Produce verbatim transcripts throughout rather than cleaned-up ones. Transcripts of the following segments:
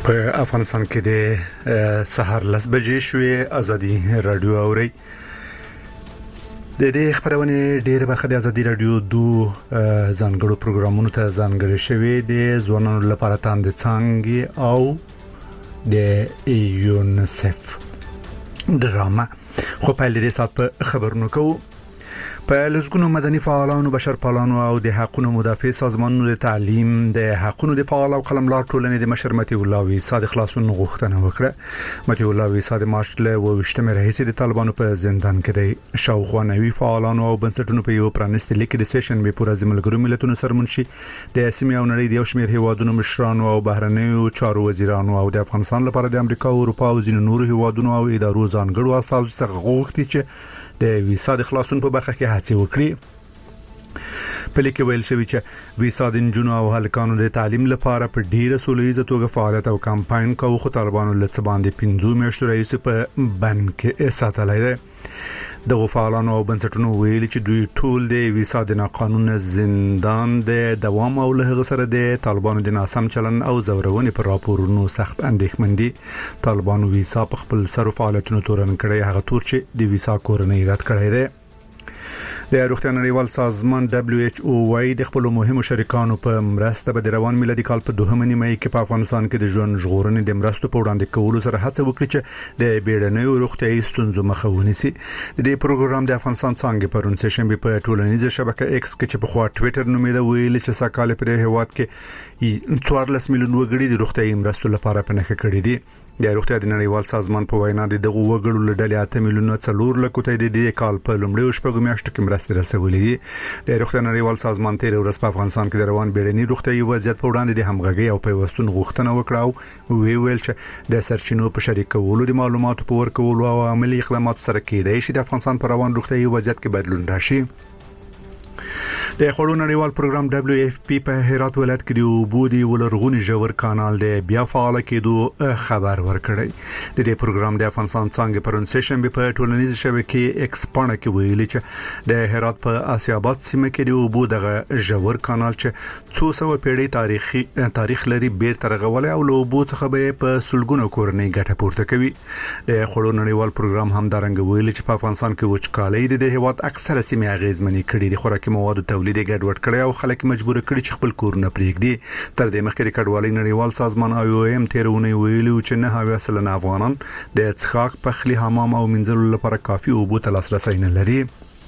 په افغانستان کې د سحر لس بجې شوې ازادي رادیو اوري د دې خبرونه ډېر برخه د ازادي رادیو دوه ځانګړو پروګرامونو ته ځانګړي شوی د ځوانانو لپاره تاند څنګه او د یونیسف ډرامه خو په لري سات په خبرونو کوو په لزګونو مدني فعالانو بشرپالانو او د حقوقو مدافع سازمانونو د تعلیم د حقوقو د فعال او قلمدار ټولنې د مشر متي الله وی صادق خلاصون غوښتنه وکړه. متي الله وی صادق مارچ له وشتمه رئیس د طالبانو په زندان کې دی شاوخوا نوي فعالانو او بنسټونو په یو پرانست لیک د سټیشن به پور از ملګرو ملتونو سره منشي د سیمې او نړۍ د یو شمېر هیوادونو مشرانو او بهرنیو چارو وزیرانو او د افغانستان لپاره د امریکا او اروپا او ځینو نورو هیوادونو او ادارو ځانګړو استازو څخه غوښتي چې د ویزا د خلاصون په برخه کې هڅه وکړي. په لیک ویل شوی چې ویزا د جنونو او هلکانو د تعلیم لپاره په ډیره سولېزه توګه فعالیت او کمپاین کوي خو طالبانو لڅ باندې پنځه میاشتې رئیس په بند کې ساتلای دی. د غفالانو او بنسټونو ویل چې دوی ټول د ویزا د ناقانونه زندان د دوام او له سره د طالبانو د ناسم چلن او زورونې پر راپورونو سخت اندېښمن دي. طالبانو ویزا په خپل سر فعالیتونو تورن کړي هغه تور چې د ویزا کورنۍ رد کړي دي. د روغتیا نړیوال سازمان دبليو ایچ او وايي د خپل مهمو شریکانو په مرسته به د روان میلادي کال په دوهمه نیمه کې په افغانستان کې د ژوند ژغورنې د مرستو په وړاندې کولو سره هڅه وکړي چې د بیړنیو روغتیايي ستونزو مخه ونیسي. د دې پروګرام د افغانستان څنګه پرون سشنبه په ټولنیزه شبکه ایکس کې چې په خوا ټوئیټر نومیده ویل چې ساکاله پر هیواد کې څوارلس میلیون وګړي د روغتیايي مرستو لپاره پنهخه کړي دي. د روغتیا د نړیوال سازمان په وینا د دغه وګړو له ډلې اته میلیونه څلور لکه ته د دې کال په لومړیو شپږو میاشتو کې مرستې رسولې دي. د روغتیا نړیوال سازمان تیر ورځ په افغانستان کې د روان بیړني روغتیايي وضعیت په وړاندې د همغږي او پیوستون غوښتنه وکړه او وی ویل چې د سرچینو په شریکولو د معلوماتو په ورکولو او عملي اقدامات سره کېدای شي د افغانستان په روان روغتیايي وضعیت کې بدلون راشي. د خړو نړیوال پروګرام دبليو ایف پی په هرات ولایت کې د وبودي ولرغونی ژور کانال د بیا فعال کېدو خبر ورکړی. د دې پروګرام د افغانستان څنګه پرون سشنبه په ټولنیزه شبکې ایکس باندې کې ویلي چې د هرات په آسیاباد سیمه کې د وبودغه ژور کانال چې څو سو پیړۍ تاریخي تاریخ لري بیر ترغول او له وبو څخه به په سلګونو کورنۍ ګټه پورته کوي. د خړو نړیوال پروګرام هم دارنګ ویلي چې په افغانستان کې وچکالۍ د هیواد اکثره سیمې اغیزمنې کړي د خوراکي موادو تولید د ګډوډ کړي او خلک مجبور کړي چې خپل کورونه پرېږدي. تر دې مخکې د کډوالۍ نړیوال سازمان آی او ایم تیرونه ویلي چې نه هاوی اصلنا افغانان د څښاک پخلی حمام او منځلو لپاره کافي اوبو ته لاسرسي نه لري.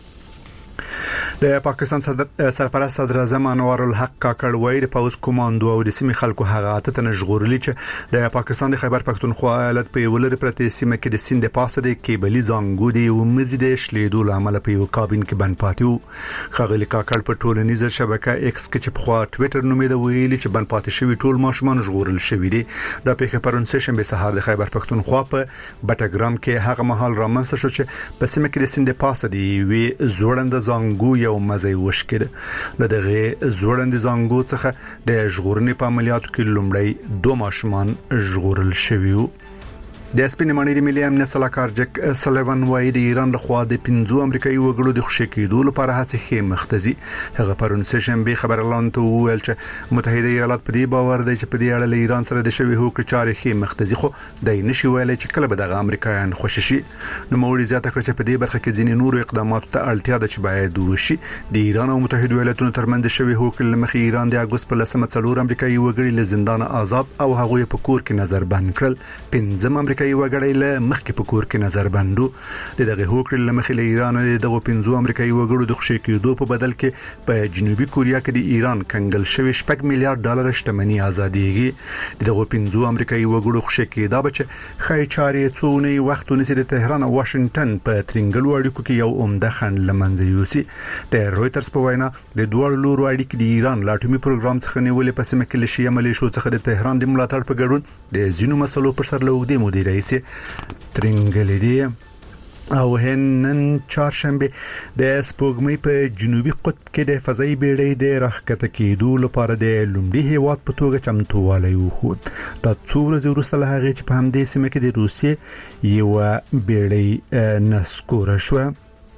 د پاکستان صدر سرپرست صدر اعظم انور الحق کاکړ وایي د پاوز کوماندو او د سیمې خلکو هغه اته نشغورلي چې د پاکستان د خیبر پختونخوا ایالت په ولر پرته سیمه کې د سیند پاسه د کیبلي زنګو دی او مزید شلیدو لامل په یو کابین کې بند پاتیو. خغلی کاکړ په ټولنیزه شبکه ایکس کې چې په خوا ټوئیټر نومیده ویلي چې بند پاتې شوی ټول ماشومان ژغورل شوی دي. د پیښه پرون سشنبه سهار د خیبر پختونخوا په بټګرام کې هغه مهال رامنځته شو چې په سیمه کې د سیند پاسه دی وی زوړند زنګو یو مزي وشکړه. لدغه زوړند زنګو څخه د ژغورنې په عملیاتو کې لومړی دوه ماشومان ژغورل شوي. د سپینمنۍ د ملي امنیت سلاکار جک سلیوان وایي د ایران له خوا د پنځو امریکایي وګړو د خوشی کېدو لپاره هڅې ښې مختزي. هغه پرون سشنبه خبر اعلان ته ویل چې متحده ایالات په دې باور دی چې په دې اړه له ایران سره د شوی هوکړې چارې ښې مختزي خو دای نشي ویلای چې کله به دغه امریکایان خوشی شي. نو موري زیاته کړ چې په دې برخه کې ځینې نورو اقداماتو ته اړتیا ده چې باید وشي. د ایران او متحده ایالاتونو ترمنځ شوی هوکړې لمخې ایران د اگست په لسمه څلور امریکایي وګړي له زندان آزاد او هغوی په کور کې نظر بند کړل. پنځم امریکایي وګړي له مخکې په کور کې نظر بندو. د دغه هوکړې لمخې له ایران دغه پنځو امریکایي وګړو د خوشی کېدو په بدل کې په جنوبي کوریا کې د ایران کنګل شوی شپږ میلیارډ ډالر شتمنۍ آزادېږي. دغه پنځو امریکایي وګړو خوشی کېدا به چې خای چارې څونی وخت ونیسي د تهران او واشنگټن په ترنګلو اړیکو کې یو عمده خنډ لمنځه یوسي. د رويټرز په وینا د دوه لورو اړیکې د ایران لاټومي پروګرام څخه نیولې په سیمه کې له شیعه ملیشو څخه د تهران د ملاتړ په ګډون د ځینو مسلو پر سر له وګړي مدیر رئیس ترنګلې دي. او هنن چهارشنبه د سپوږمۍ په جنوبي قطب کې د فضایي بیړۍ د راښکته کېدو لپاره د لومړي هیواد په توګه چمتووالی وښود. دا څو ورځې وروسته له هغې چې په همدې سیمه کې د روسیې یوه بیړۍ نسکوره شوه.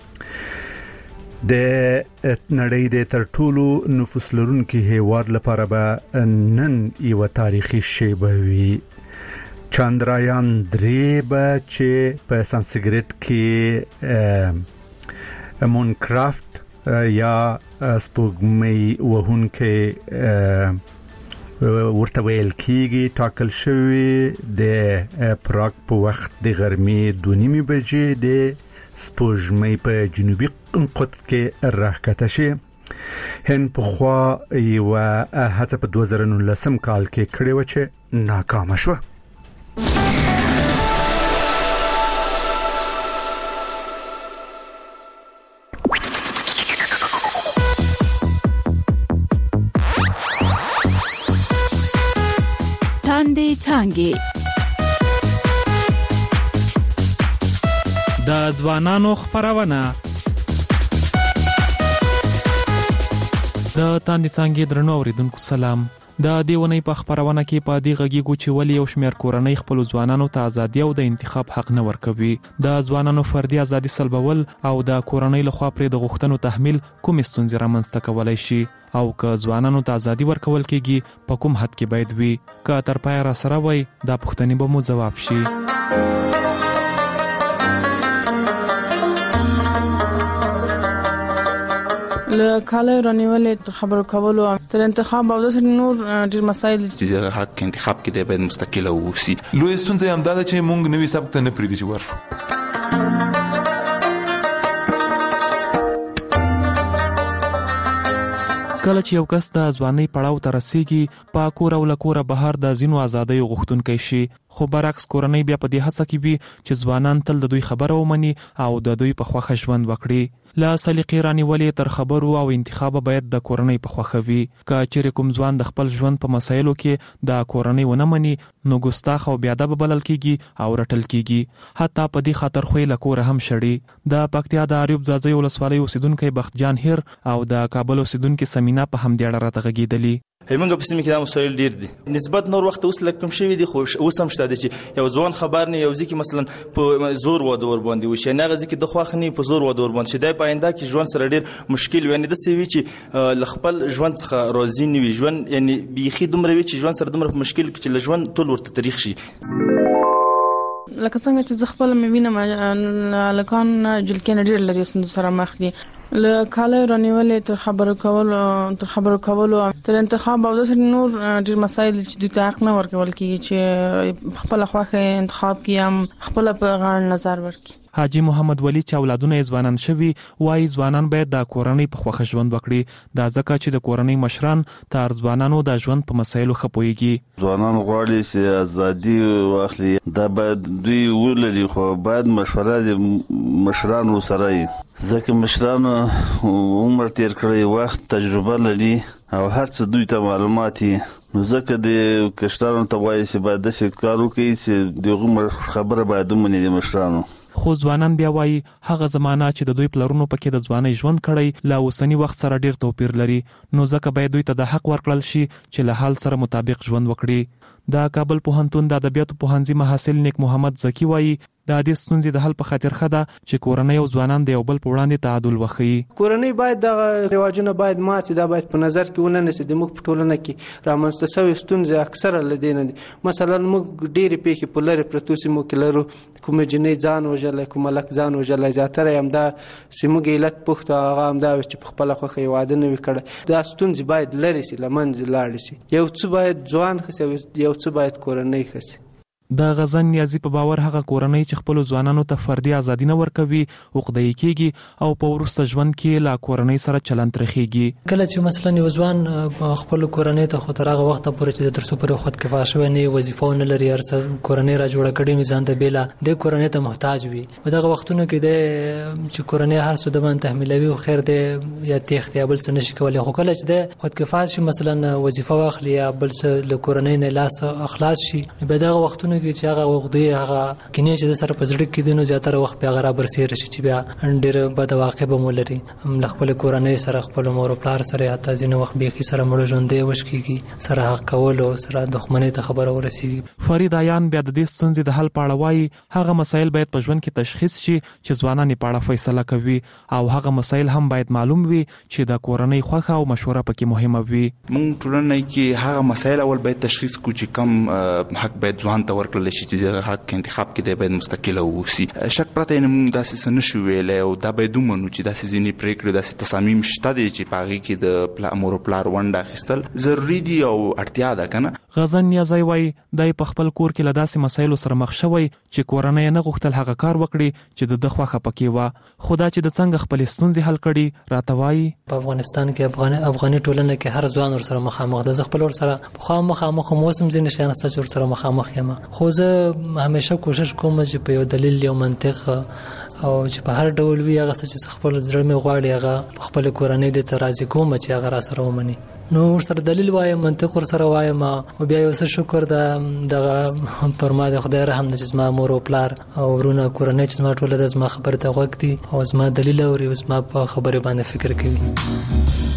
د نړۍ د تر ټولو نفوس لرونکي هیواد لپاره به نن یو تاریخي شیبه وي. چاندرایان درې به چې په سانسکریت کې مونکرافت یا سپوږمۍ وهونکی ورته ویل کېږي ټاکل شوی د پراګ په وخت د غرمې دوه نیمې بجې د سپوږمۍ په جنوبي قطب کې راښکته شي. هند په خوا یو هڅه په دوه زره نولس کال کې کړې و چې ناکام شوه. تاندې څانګې د ځوانانو خبرونه د تاندې څانګې درنو اوریدونکو سلام. د دیونی په خبرونه کې په دې غږیږو چې ولې یو شمېر کورنۍ خپل ځوانانو ته ازادي او د انتخاب حق نه ورکوي. د ځوانانو فردي ازادي سلبول او د کورنۍ لخوا پرې د غوښتنو تحمیل کوم ستونزې رامنځته کولای شي او که ځوانانو ته ازادي ورکول کېږي په کوم حد کې باید وي. که تر پای را سره وي دا پوښتنې به مو ځواب شي. له کاله رانیولې تر خبرو کولو تر انتخاب او د نور ډیر مسایل چې حق انتخاب کې د باید مستقل اوسي. لوی ستونزه هم دا چې مونږ نوې سبق ته نه پریدي چې ورشو. کله چې یو کس د ځوانۍ پړاو ته رسیږي په کور او لکوره بهر د ځینو ازادۍ غوښتونکی شي، خو برعکس کورنۍ بیا په دې هڅه کې وي چې ځوانان تل د دوی خبره ومني او د دوی په خوښه ژوند وکړي. له سلیقې رانیولې تر خبرو او انتخاب باید د کورنۍ په خوښه وي. که چېرې کوم ځوان د خپل ژوند په مسایلو کې د کورنۍ ونه مني نو ګستاخ او بیادبه بلل کېږي او رټل کېږي. حتی په دې خاطر خو یې له کوره هم شړي. د پکتیا د اریوب ځاځي ولسوالۍ اوسیدونکی بختجان هیر او د کابل اوسیدونکي سمینا په همدې اړه راته غږېدلي. همغه په سیمه کې دا مسایل ډیر دي. نسبت نور وخت اوس لکه کم شوی دي، خو اوس هم شته چې یو ځوان خبر نه یو ځکه مثلا په زور و دور باندې وشي نه غزي کې د خواخنی په زور و دور باندې شي. د پاینده کې ژوند سره ډیر مشکل وي. نه د سوي چې لخپل ژوند څخه راضي نه وي، ژوند یعنی بيخي دومره وي چې ژوند سره دومره مشکل کې چې ژوند ټول ورته تاریخ شي. لکه څنګه چې خپل مې وینم لکان جلکین ډیر لري سره مخ دي. له کاله رانیولې تر خبرو کولو تر خبرو کولو تر انتخاب او د نور ډیر مسایل چې د حق نه ورکول کیږي چې خپل خواخه انتخاب کیم خپل په غاړه نظر ورکړي. حاجی محمد ولی چې اولادونه ځوانان شوي وایي ځوانان باید د کورنۍ په خوښه ژوند وکړي. دا ځکه چې د کورنۍ مشران تر ځوانانو د ژوند په مسایلو ښه پوهیږي. ځوانان غواړي چې ازادي واخلي، دا باید دوی ولري، خو باید مشوره د مشرانو سره وي ځکه مشران عمر تیر کړی، وخت تجربه لري او هر څه دوی ته معلومات دي. نو ځکه د کشرانو ته وایي چې باید د کار وکړي چې دغه خبره باید ومني د مشرانو. خو ځوانان بیا وایي هغه زمانہ چې د دوی پلرونو پکې د ځوانۍ ژوند کړی له اوسنی وخت سره ډیر توپیر لري، نو ځکه باید دوی ته د حق ورکړل شي چې له حال سره مطابق ژوند وکړي. د کابل پوهنتون د ادبیاتو پوهنځي محصل نیک محمد زکی وایي د دې ستونزې د حل په خاطر خده چې کورنۍ او ځوانان د یو بل په وړاندې تعادل وښيي. کورنۍ باید د رواجونو باید ماته دا باید په نظر کې ونه نسی. د موږ په ټولنه کې رامنځته شوی ستونزې اکثره لدینه دي. مثلا موږ ډېری پیښې په لری پروتو سیمو کې لرو، کوم جنې ځان وژلای، کوم لک ځان وژلای، زیاتره هم دا سیمو کې علت پخته هغه هم دا چې په خپل خوخه واده نه وکړي. دا ستونزې باید لری سي لمنځ لاړ شي. یو څه باید ځوان خسي، یو څه باید کورنۍ خسي. د غزن نیازی په باور هغه کورنۍ چې خپل ځوانانو ته فردي ازادي نه ورکوي عقده‌ای کیږي او په وروسته ژوند کې لا کورنۍ سره چلند ترخیږي. کله چې مثلا یو ځوان خپل کورنۍ ته خو تر هغه وخت پورې چې د ترسو پر خود کفا شوی نه وظیفه نه لري، ارسه کورنۍ را جوړه کړي میزان ته بیلا د کورنۍ ته محتاج وي. په دغه وختونو کې د چې کورنۍ هر څه د من تحمیلوي او خیر د یا تخت یا بل څه نشي کولای. خو کله چې د خود کفا شي مثلا وظیفه واخلي یا بل څه له کورنۍ نه لاس اخلاص شي، په دغه وختونو چې هغه وغدي هغه کینې چې د سره پزړه کې دینو زیاتره وخت بیا غره برسیر شي چې بیا ډېر بد واقع به مولري خپل کورنۍ سره خپل مور او پلار سره حتی ځینې وخت به کی سره مړ ژوندې وشکيږي سره حق کول او سره دښمنۍ ته خبره ورسیږي. فرید عیان بیا د دې ستونزې د حل پاړه وایي هغه مسایل باید په ژوند کې تشخیص شي چې ځوانان یې پاړه فیصله کوي او هغه مسایل هم باید معلوم وي چې د کورنۍ خوښه او مشوره پکې مهمه وي. موږ ټولنه کې هغه مسایل اول باید تشخیص کو چې کم حق باید ځوان ته ورکړل ورکړل شي چې د حق انتخاب کې د باید مستقل اوسي. شک پرته نه موږ داسې څه نشو ویلی او دا باید ومنو چې داسې ځینې پرېکړې داسې تصامیم شته دي چې په هغې کې د پلا مور او پلار ونډه اخیستل ضروري دي او اړتیا ده که نه. غزن نیازی وایي دی په خپل کور کې له داسې مسایلو سره مخ شوی چې کورنۍ نه غوښتل هغه کار وکړي چې د ده خوښه پکې وه، خو دا چې د څنګه خپلې ستونزې حل کړي راته وایي. په افغانستان کې افغاني افغاني ټولنه کې هر ځوان ورسره مخامخ ده. زه خپل ورسره پخوا مخامخ هم اوس هم ځینې شیان شته چې ورسره مخامخ یم، خو زه همیشه کوشش کوم چې په یو دلیل یو منطق او چې په هر ډول وي هغه څه چې خپل زړه مې غواړي هغه په خپل کورنۍ د ته راضي کوم چې هغه را سره ومني. نو ورسره دلیل وایم، منطق ورسره وایم او بیا یو څه شکر د دغه پر ما د خدای رحم ده چې زما مور او پلار او ورونه کورنۍ چې زما ټوله د زما خبرې ته غوږ دي او زما دلیل اوري او زما په خبرې باندې فکر کوي.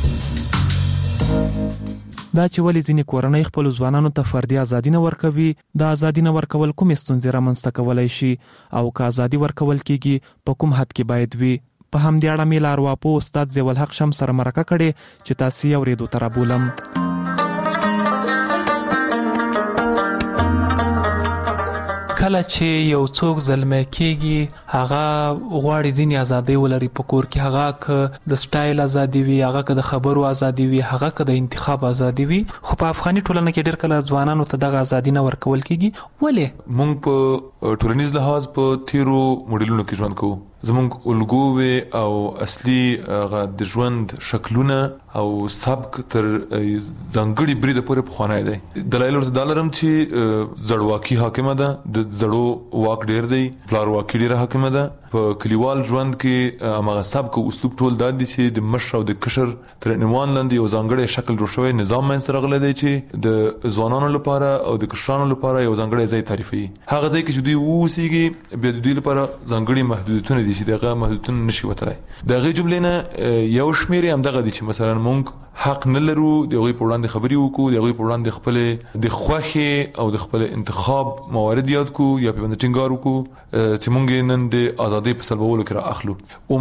دا چې ولې ځینې کورنۍ خپل ځوانانو ته فردي ازادي نه ورکوي، دا ازادي نه ورکول کومې ستونزې رامنځته کولی شي او که ازادي ورکول کېږي په کوم حد کې باید وي. په همدې اړه مې له ارواپوه استاد ضیاءالحق شمس سره مرکه کړې چې تاسې یې اورېدو ته رابولم. کله چې یو څوک زلمی کېږي هغه غواړي ځینې ازادۍ ولري په کور کې، هغه که د سټایل ازادي وي، هغه که د خبرو ازادي وي، هغه که د انتخاب ازادي وي، خو په افغاني ټولنه کې ډېر کله ځوانانو ته دغه ازادي نه ورکول کېږي. ولې؟ موږ په ټولنیز لحاظ په تیرو موډلونو کې ژوند کوو. زمونږ الګوې او اصلي د ژوند شکلونه او سبک تر ځانګړي بریده پورې پخوانی دی. دلایل ورته دا لرم چې زړواکي حاکمه ده، د زړو واک ډېر دی، پلارواکي ډېره حاکمه ده. په کلیوال ژوند کې هماغه سبک او اسلوب ټول دا دي چې د مشر او د کشر تر عنوان لاندې یو ځانګړی شکل جوړ شوی نظام منځته راغلی دی چې د ځوانانو لپاره او د کشرانو لپاره یو ځانګړی ځای تعریفوي. هغه ځای کې چې دوی واوسېږي بیا د دوی لپاره ځانګړي محدودیتونه دي چې دغه محدودیتونه نشي وتلی. د هغې جملې نه یو شمېر یې همدغه دي چې مثلا موږ حق نه لرو د هغوی په وړاندې خبرې وکړو، د هغوی په وړاندې خپلې د خوښې او د خپل انتخاب موارد یاد کړو یا پرې باندې ټینګار وکړو چې موږ یې نن د ازادۍ په سلبولو کې را اخلو.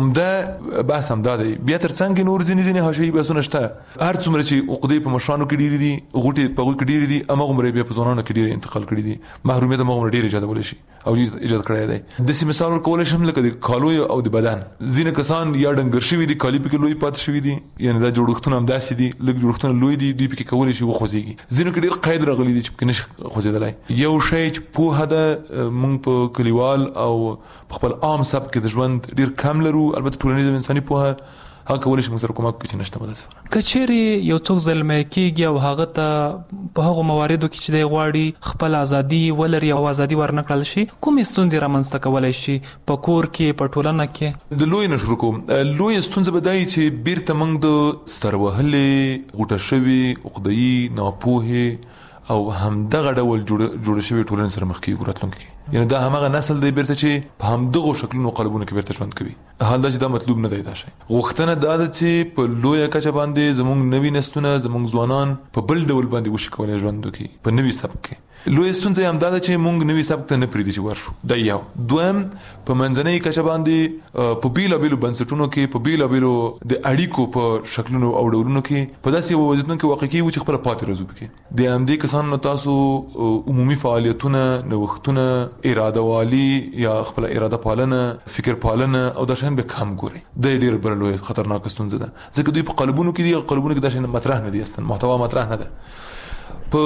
عمده بحث همدا دی. بیا تر څنګ نور ځینې ځینې حاشیهي بحثونه شته. هر څومره چې عقدې په مشرانو کې ډېرې دي، غوټې په هغوی کې ډېرې دي، هماغومره بیا په ځوانانو کې ډېرې انتقال کړي دي. محرومیت هماغومره ډېر ایجادولی شي او ایجاد کړی دی. داسې مثال ورکولی شم لکه د کالو او د بدن. ځینې کسان یا ډنګر شوي دي، کالي پکې لوی پاتې شوي دي، یعنې دا جوړښتونه همداسې دي، لږ جوړښتونه لوی دي، دوی پکې کولی شي وخوځېږي. ځینو کې ډېر قید راغلی دی چې پکې نشي خوځېدلی. یو شی چې پوهه ده موږ په کلیوال او په خپل عام سبک کې د ژوند ډېر کم لرو. البته ټولنیز او انساني پوهه هغه کولی شي موږ سره کومک وکړي چې نشته مدرسه. که چیرې یو څوک زلمی کېږي او هغه ته په هغو مواردو کې چې دی غواړي خپل ازادي ولري او ازادي ورنه کړل شي، کومې ستونزې رامنځته کولی شي په کور کې، په ټولنه کې؟ د لوی نه شروع کوم. لوی ستونزه به دا وي چې بیرته موږ د سر وهلې، غوټه شوې، عقده‌يي، ناپوهې او همدغه ډول جوړ شوی ټولنې سره مخ کېږو راتلونکي کې. یعنې دا هماغه نسل دی بیرته چې په همدغو شکلونو قالبونو کې بیرته ژوند کوي. حال دا چې دا مطلوب نه دی. دا شی غوښتنه دا ده چې په لویه کچه باندې زموږ نوي نسلونه، زموږ ځوانان په بل ډول باندې وشي کولی ژوند وکړي په نوي سبک کې. لوی ستونزه هم دا ده چې موږ نوي سبک ته نه پرېږدي چې ورشو. دا یو. دویم، په منځنۍ کچه باندې په بیلابیلو بنسټونو کې، په بیلابیلو د اړیکو په شکلونو او ډولونو کې په داسې یو وضعیتونو کې واقع کېږو چې خپله پاتې راځو پکې. د همدې کسانو تاسو عمومي فعالیتونه، نوښتونه، اراده والي یا خپل اراده پالنه، فکر پالنه او دا شیان به کم ګوري. دا ډېر بل لوی خطرناک ستونزه ده، ځکه دوی په قالبونو کې دي، قالبونو کې دا شیان مطرح نه دي، اصلا محتوا مطرح نه ده. په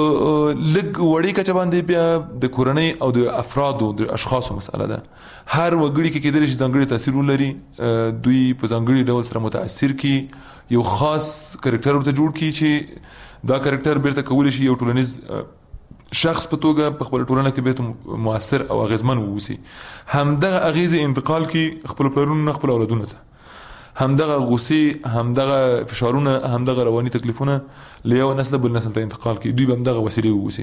لږ وړې کچه باندې بیا د کورنۍ او د افرادو د اشخاصو مسئله ده. هر وګړي کې کېدلی شي ځانګړي تاثیر ولري، دوی په ځانګړي ډول سره متاثر کړي، یو خاص کرکټر ورته جوړ کړي چې دا کرکټر بیرته کولی شي یو ټولنیز شخص په توګه په خپل ټولنه کې بیرته مؤثر او اغیزمن واوسي. همدغه اغیزې انتقال کړي خپل پلرونو نه خپل اولادونو ته. همدغه غصې، همدغه فشارونه، همدغه رواني تکلیفونه له یو نسل بل نسل ته انتقال کړي. دوی به همدغه وسیلې واوسي.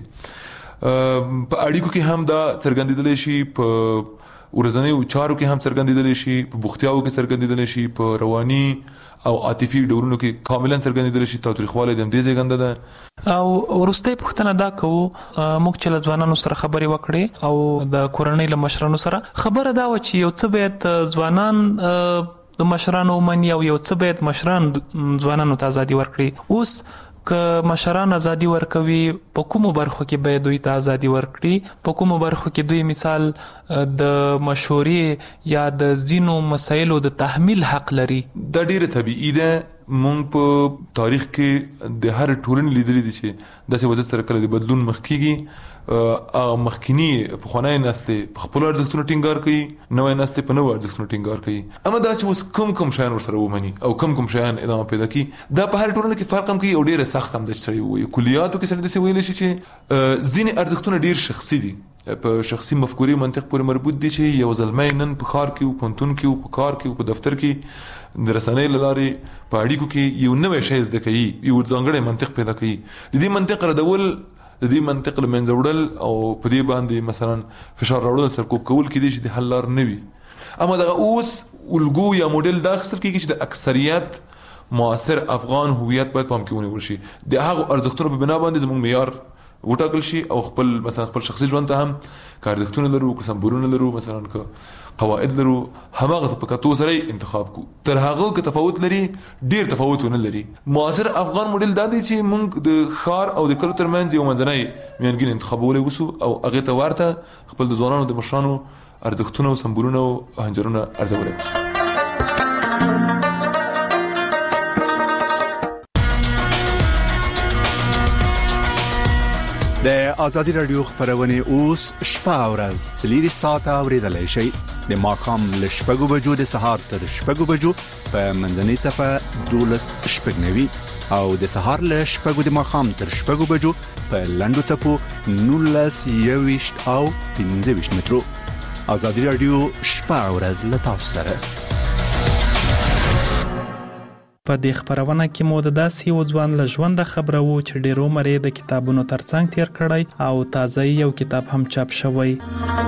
په اړیکو کې هم دا څرګندېدلی شي، په ورځنیو چارو کې هم څرګندېدلی شي، په بوختیاوو کې څرګندېدلی شي، په رواني او عاطفي ډولونو کې کاملا څرګندېدلی شي. تاوتریخوالی د همدې زېږنده ده. او وروستۍ پوښتنه دا کوو، موږ چې له ځوانانو سره خبرې وکړې او د کورنۍ له مشرانو سره، خبره دا وه چې یو څه باید ځوانان د مشرانو ومني او یو څه باید مشران ځوانانو ته ازادي ورکړي. اوس که مشران ازادي ورکوي په کومو برخو کې به دوی ته ازادي ورکړي، په کومو برخو کې دوی مثال د مشورې یا د ځینو مسایلو د تحمیل حق لري؟ دا ډیره طبیعي ده. مونږ په تاریخ کې د هر ټولنې لیدلې دي چې داسې وضعیت سره کله د بدلون مخ کېږي، هغه مخکینی پخوانی نسلې په خپلو ارزښتونو ټینګار کوي، نوی نسلې په نوو ارزښتونو ټینګار کوي. اما دا چې اوس کوم کوم شیان ورسره ومني او کوم کوم شیان ادامه پیدا کوي، دا په هر ټولنه کې فرق هم کوي او ډیره سخت هم ده چې سړی ووایي. کلیاتو کې سړی داسې ویلی شي چې ځینې ارزښتونه ډیر شخصي دي، په شخصي مفکورې منطق پورې مربوط دي چې یو زلمی نن په ښار کې و، پوهنتون کې و، په کار کې و، په دفتر کې د رسنۍ له لارې په اړیکو کې یو نوی شی زده کوي، یو ځانګړی منطق پیدا کوي. د دې منطق ردول، د دې منطق له منځه وړل او په دې باندې مثلا فشار راوړل، سرکوب کول کېدای شي د حل لار نه وي. اما دغه اوس الګو یا موډل دا اخیستل کېږي چې د اکثریت معاصر افغان هویت باید پام کې ونیول شي، د هغو ارزښتونو په بنا باندې زموږ معیار وټاکل شي او خپل مثلا خپل شخصي ژوند ته هم که ارزښتونه لرو، که سمبولونه لرو، مثلا که قواعد لرو، هماغه په کتو سره انتخاب کو. تر هغه که تفاوت لري، ډیر تفاوتونه لري. معاصر افغان موډل دا دی چې موږ د ښار او د کلو ترمنځ یو منځنی میانګین انتخابولی وسو او هغې ته ورته خپل د ځوانانو د مشرانو ارزښتونه او سمبولونه او هنجرونه ارزولی وسو. د ازادي رادیو خبرونه اوس شپه او ورځ څلور ساعته اوریدلای شئ. د ماښام له شپږو بجو د سهار تر شپږو بجو په منځنۍ صفه دولس شپږنوي او د سهار له شپږو د ماښام تر شپږو بجو په لنډو څپو نولس یويشت او پنځه ویشت مترو. ازادي رادیو شپه او ورځ له تاسو سره. په دې خبرونه کې مو د داسې یو ځوان له ژونده خبره وو چې ډېر عمر یې د کتابونو ترڅنګ تیر کړی او تازه یو کتاب هم چاپ شوی.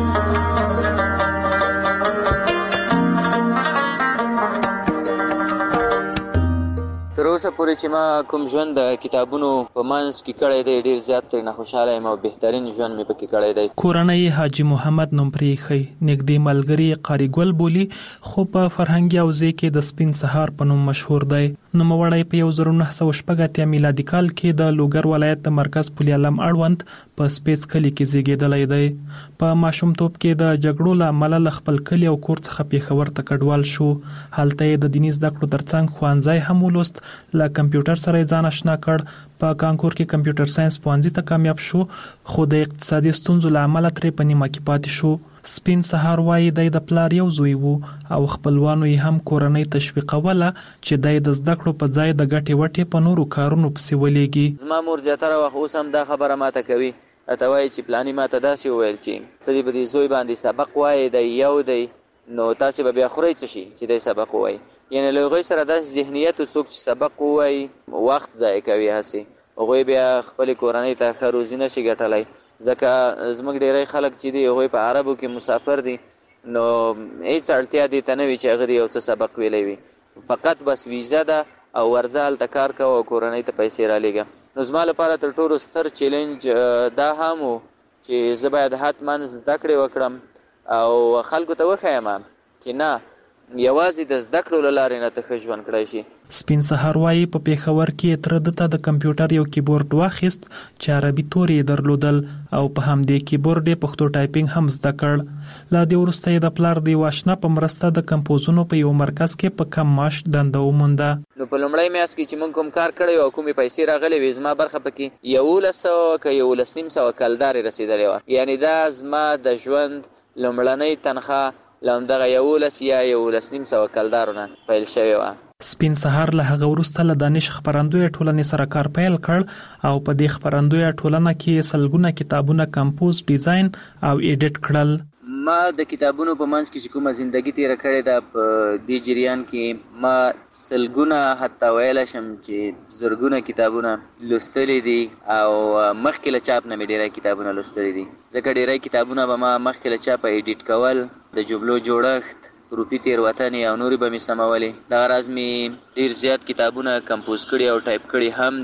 تر اوسه پورې چې ما کوم ژوند د کتابونو په منځ کې کړی دی، ډېر زیات ترې نه خوشحاله یم او بهترین ژوند مې پکې کړی دی. کورنۍ حاجي محمد نوم پرېښی، نږدې ملګري قاري ګل بولي، خو په فرهنګي حوزې کې د سپین سهار په نوم مشهور دی. نوموړی په یو زر نه سوه شپږ اتیا میلادي کال کې د لوګر ولایت د مرکز پل علم اړوند په سپیڅ کلي کې زیږېدلی دی. په ماشومتوب کې د جګړو له امله له خپل کلي او کور څخه پېښور ته کډوال شو. هلته یې د دیني زده کړو ترڅنګ ښوونځی هم ولوست، له کمپیوټر سره یې ځان اشنا کړ. په کانکور کې کمپیوټر ساينس پوهنځي ته کامیاب شو، خو د اقتصادي ستونزو له امله ترې په نیمه کې پاتې شو. سپین سهار وایي دی د پلار یو زوی وو او خپلوانو یې هم کورنۍ تشویقوله چې دی د زده کړو په ځای د ګټې وټې په نورو کارونو پسې ولېږي. زما مور زیاتره وخت اوس هم دا خبره ماته کوي، راته وایي چې پلاني ماته داسې وویل چې ته دې په دې زوی باندې سبق وایې، دی یو دی نو تاسې به بیا خورئ څه شي چې دی سبق ووایي. یعنې له هغوی سره داسې ذهنیت څوک چې سبق ووایي وخت ضایع کوي، هسې هغوی بیا خپلې کورنۍ ته ښه روزي نه شي ګټلی. ځکه زموږ ډیری خلک چې دي هغوی په عربو کې مسافر دي، نو هیڅ اړتیا دې ته نه وي چې هغه دې یو څه سبق ویلی وي، فقط بس ویزه ده او ورځه هلته کار کوه او کورنۍ ته پیسې رالیږه. نو زما لپاره تر ټولو ستر چیلنج دا هم و چې زه باید حتما زده کړې وکړم او خلکو ته وښیم چې نه، یوازې د زده کړو له لارې نه ته ښه ژوند کړی شي. سپین سهار وایي په پېښور کې تره ده ته د کمپیوټر یو کیبورډ واخیست چې عربي تورې یې درلودل او په همدې کیبورډ یې پښتو ټایپینګ هم زده کړ. له دې وروسته یې د پلار د یو اشنا په مرسته د کمپوزونو په یو مرکز کې په کم معاش دنده ومونده. نو په لومړی میاشت کې چې موږ کوم کار کړی او کومې پیسې راغلې وې، زما برخه پکې یولس سوه که یولس نیم سوه کلدارې رسېدلې وه. یعنې دا زما د ژوند لومړنۍ تنخواه له همدغه یولس یا یولس نیم سوه کلدارو نه پیل شوې وه. سپین سهار له هغه وروسته له دانش خپرندویه ټولنې سره کار پیل کړ او په دې خپرندویه ټولنه کې سلګونه کتابونه کمپوز، ډیزاین او ایډیټ کړل. ما د کتابونو په منځ کې چې کومه زندگی تیره کړې ده، په دې جریان کې ما سلګونه حتی ویلی شم چې زرګونه کتابونه لوستلی دي او مخکې له چاپ نه مې ډېری کتابونه لوستلی دي، ځکه ډېری کتابونه به ما مخکې له چاپه ایډیټ کول، د جملو جوړښت، روپي تېروتنې او نورې به مې سمولې. دغه راز مې ډېر زیات کتابونه کمپوز کړي او ټایپ کړي هم دي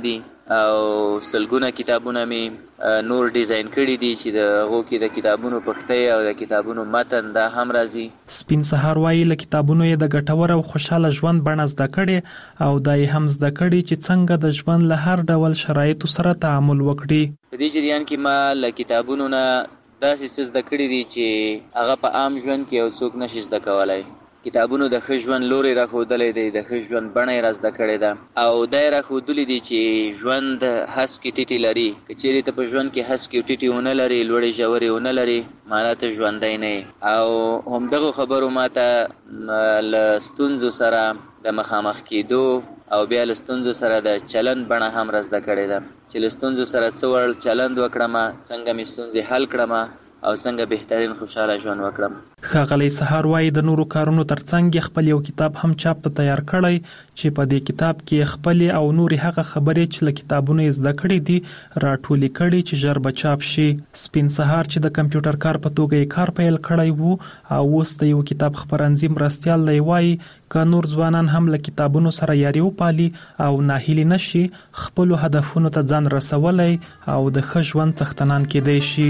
او سلګونه کتابونه می نور ډیزاین کړي دي چې د هغو کې د کتابونو پښتۍ او د کتابونو متن دا هم راځي. سپین سهار وایي له کتابونو یې د ګټور او خوشاله ژوند بڼه زده کړې او دا یې هم زده کړي چې څنګه د ژوند له هر ډول شرایطو سره تعامل وکړي. په دې جریان کې ما له کتابونو نه داسې څه زده کړي دي چې هغه په عام ژوند کې یو څوک نشي زده کولی. کتابونو د ښه ژوند لوري راښودلی دی، د ښه ژوند بڼه یې را زده کړې ده او دا یې راښودلي دي چې ژوند هسکې ټیټې لري. که چیرې ته په ژوند کې هسکې او ټیټې ونه لري، لوړې ژورې ونه لري، معنا ته ژوندی نه یې. او همدغو خبرو ما ته له ستونزو سره د مخامخ کېدو او بیا له ستونزو سره د چلند بڼه هم را زده کړې ده چې له ستونزو سره څه ور چلند وکړم، څنګه مې ستونزې حل کړم او څنګه بهترین خوشاله ژوند وکړم. ښاغلی سهار وایي د نورو کارونو ترڅنګ خپل یو کتاب هم چاپ ته تیار کړی چې په دې کتاب کې خپل او نوري هغه خبرې چې له کتابونو یې زده کړې دي راټولې کړي چې ژر به چاپ شي. سپین سهار چې د کمپیوټر کار په توګه یې کار پیل کړی وو او اوس د یو کتاب خپرندوی مرستیال دی، وایي که نور ځوانان هم له کتابونو سره یاري وپالي او ناهیلي نشي، خپلو هدفونو ته ځان رسولی او د ښه ژوند څښتنان کېدی شي.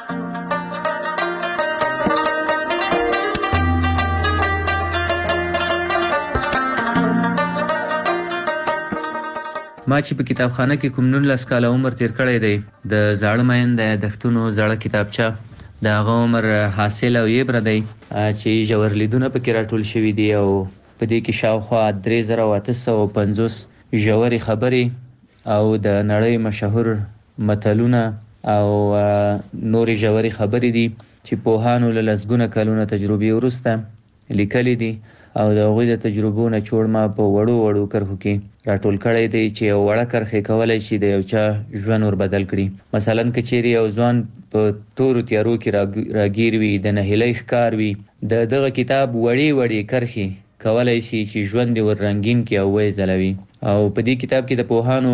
ما چې په کتابخانه کې کوم نولس کاله عمر تیر کړی دی، د زاړه مین د یادښتونو زړه کتابچه د هغه عمر حاصل او یبره دی چې ژور لیدونه پکې راټول شوي دي او په دې کې شاوخوا درې زره او اته سوه پنځوس ژورې خبرې او د نړۍ مشهور متلونه او نورې ژورې خبرې دي چې پوهانو له لسګونه کلونه تجربې وروسته لیکلي دي او د هغوی د تجربو نه چوړ ما په وړو وړو کرښو کې راټول کړی دی چې یو وړه کرښې کولی شي د یو چا ژوند ور بدل کړي. مثلا که چیرې یو ځوان په تورو تیارو کې راګیر وي، د نهیلۍ ښکار وي، د دغه کتاب وړې وړې کرښې کولی شي چې ژوند یې ور رنګین کړي او ویې ځلوي. او په دې کتاب کې د پوهانو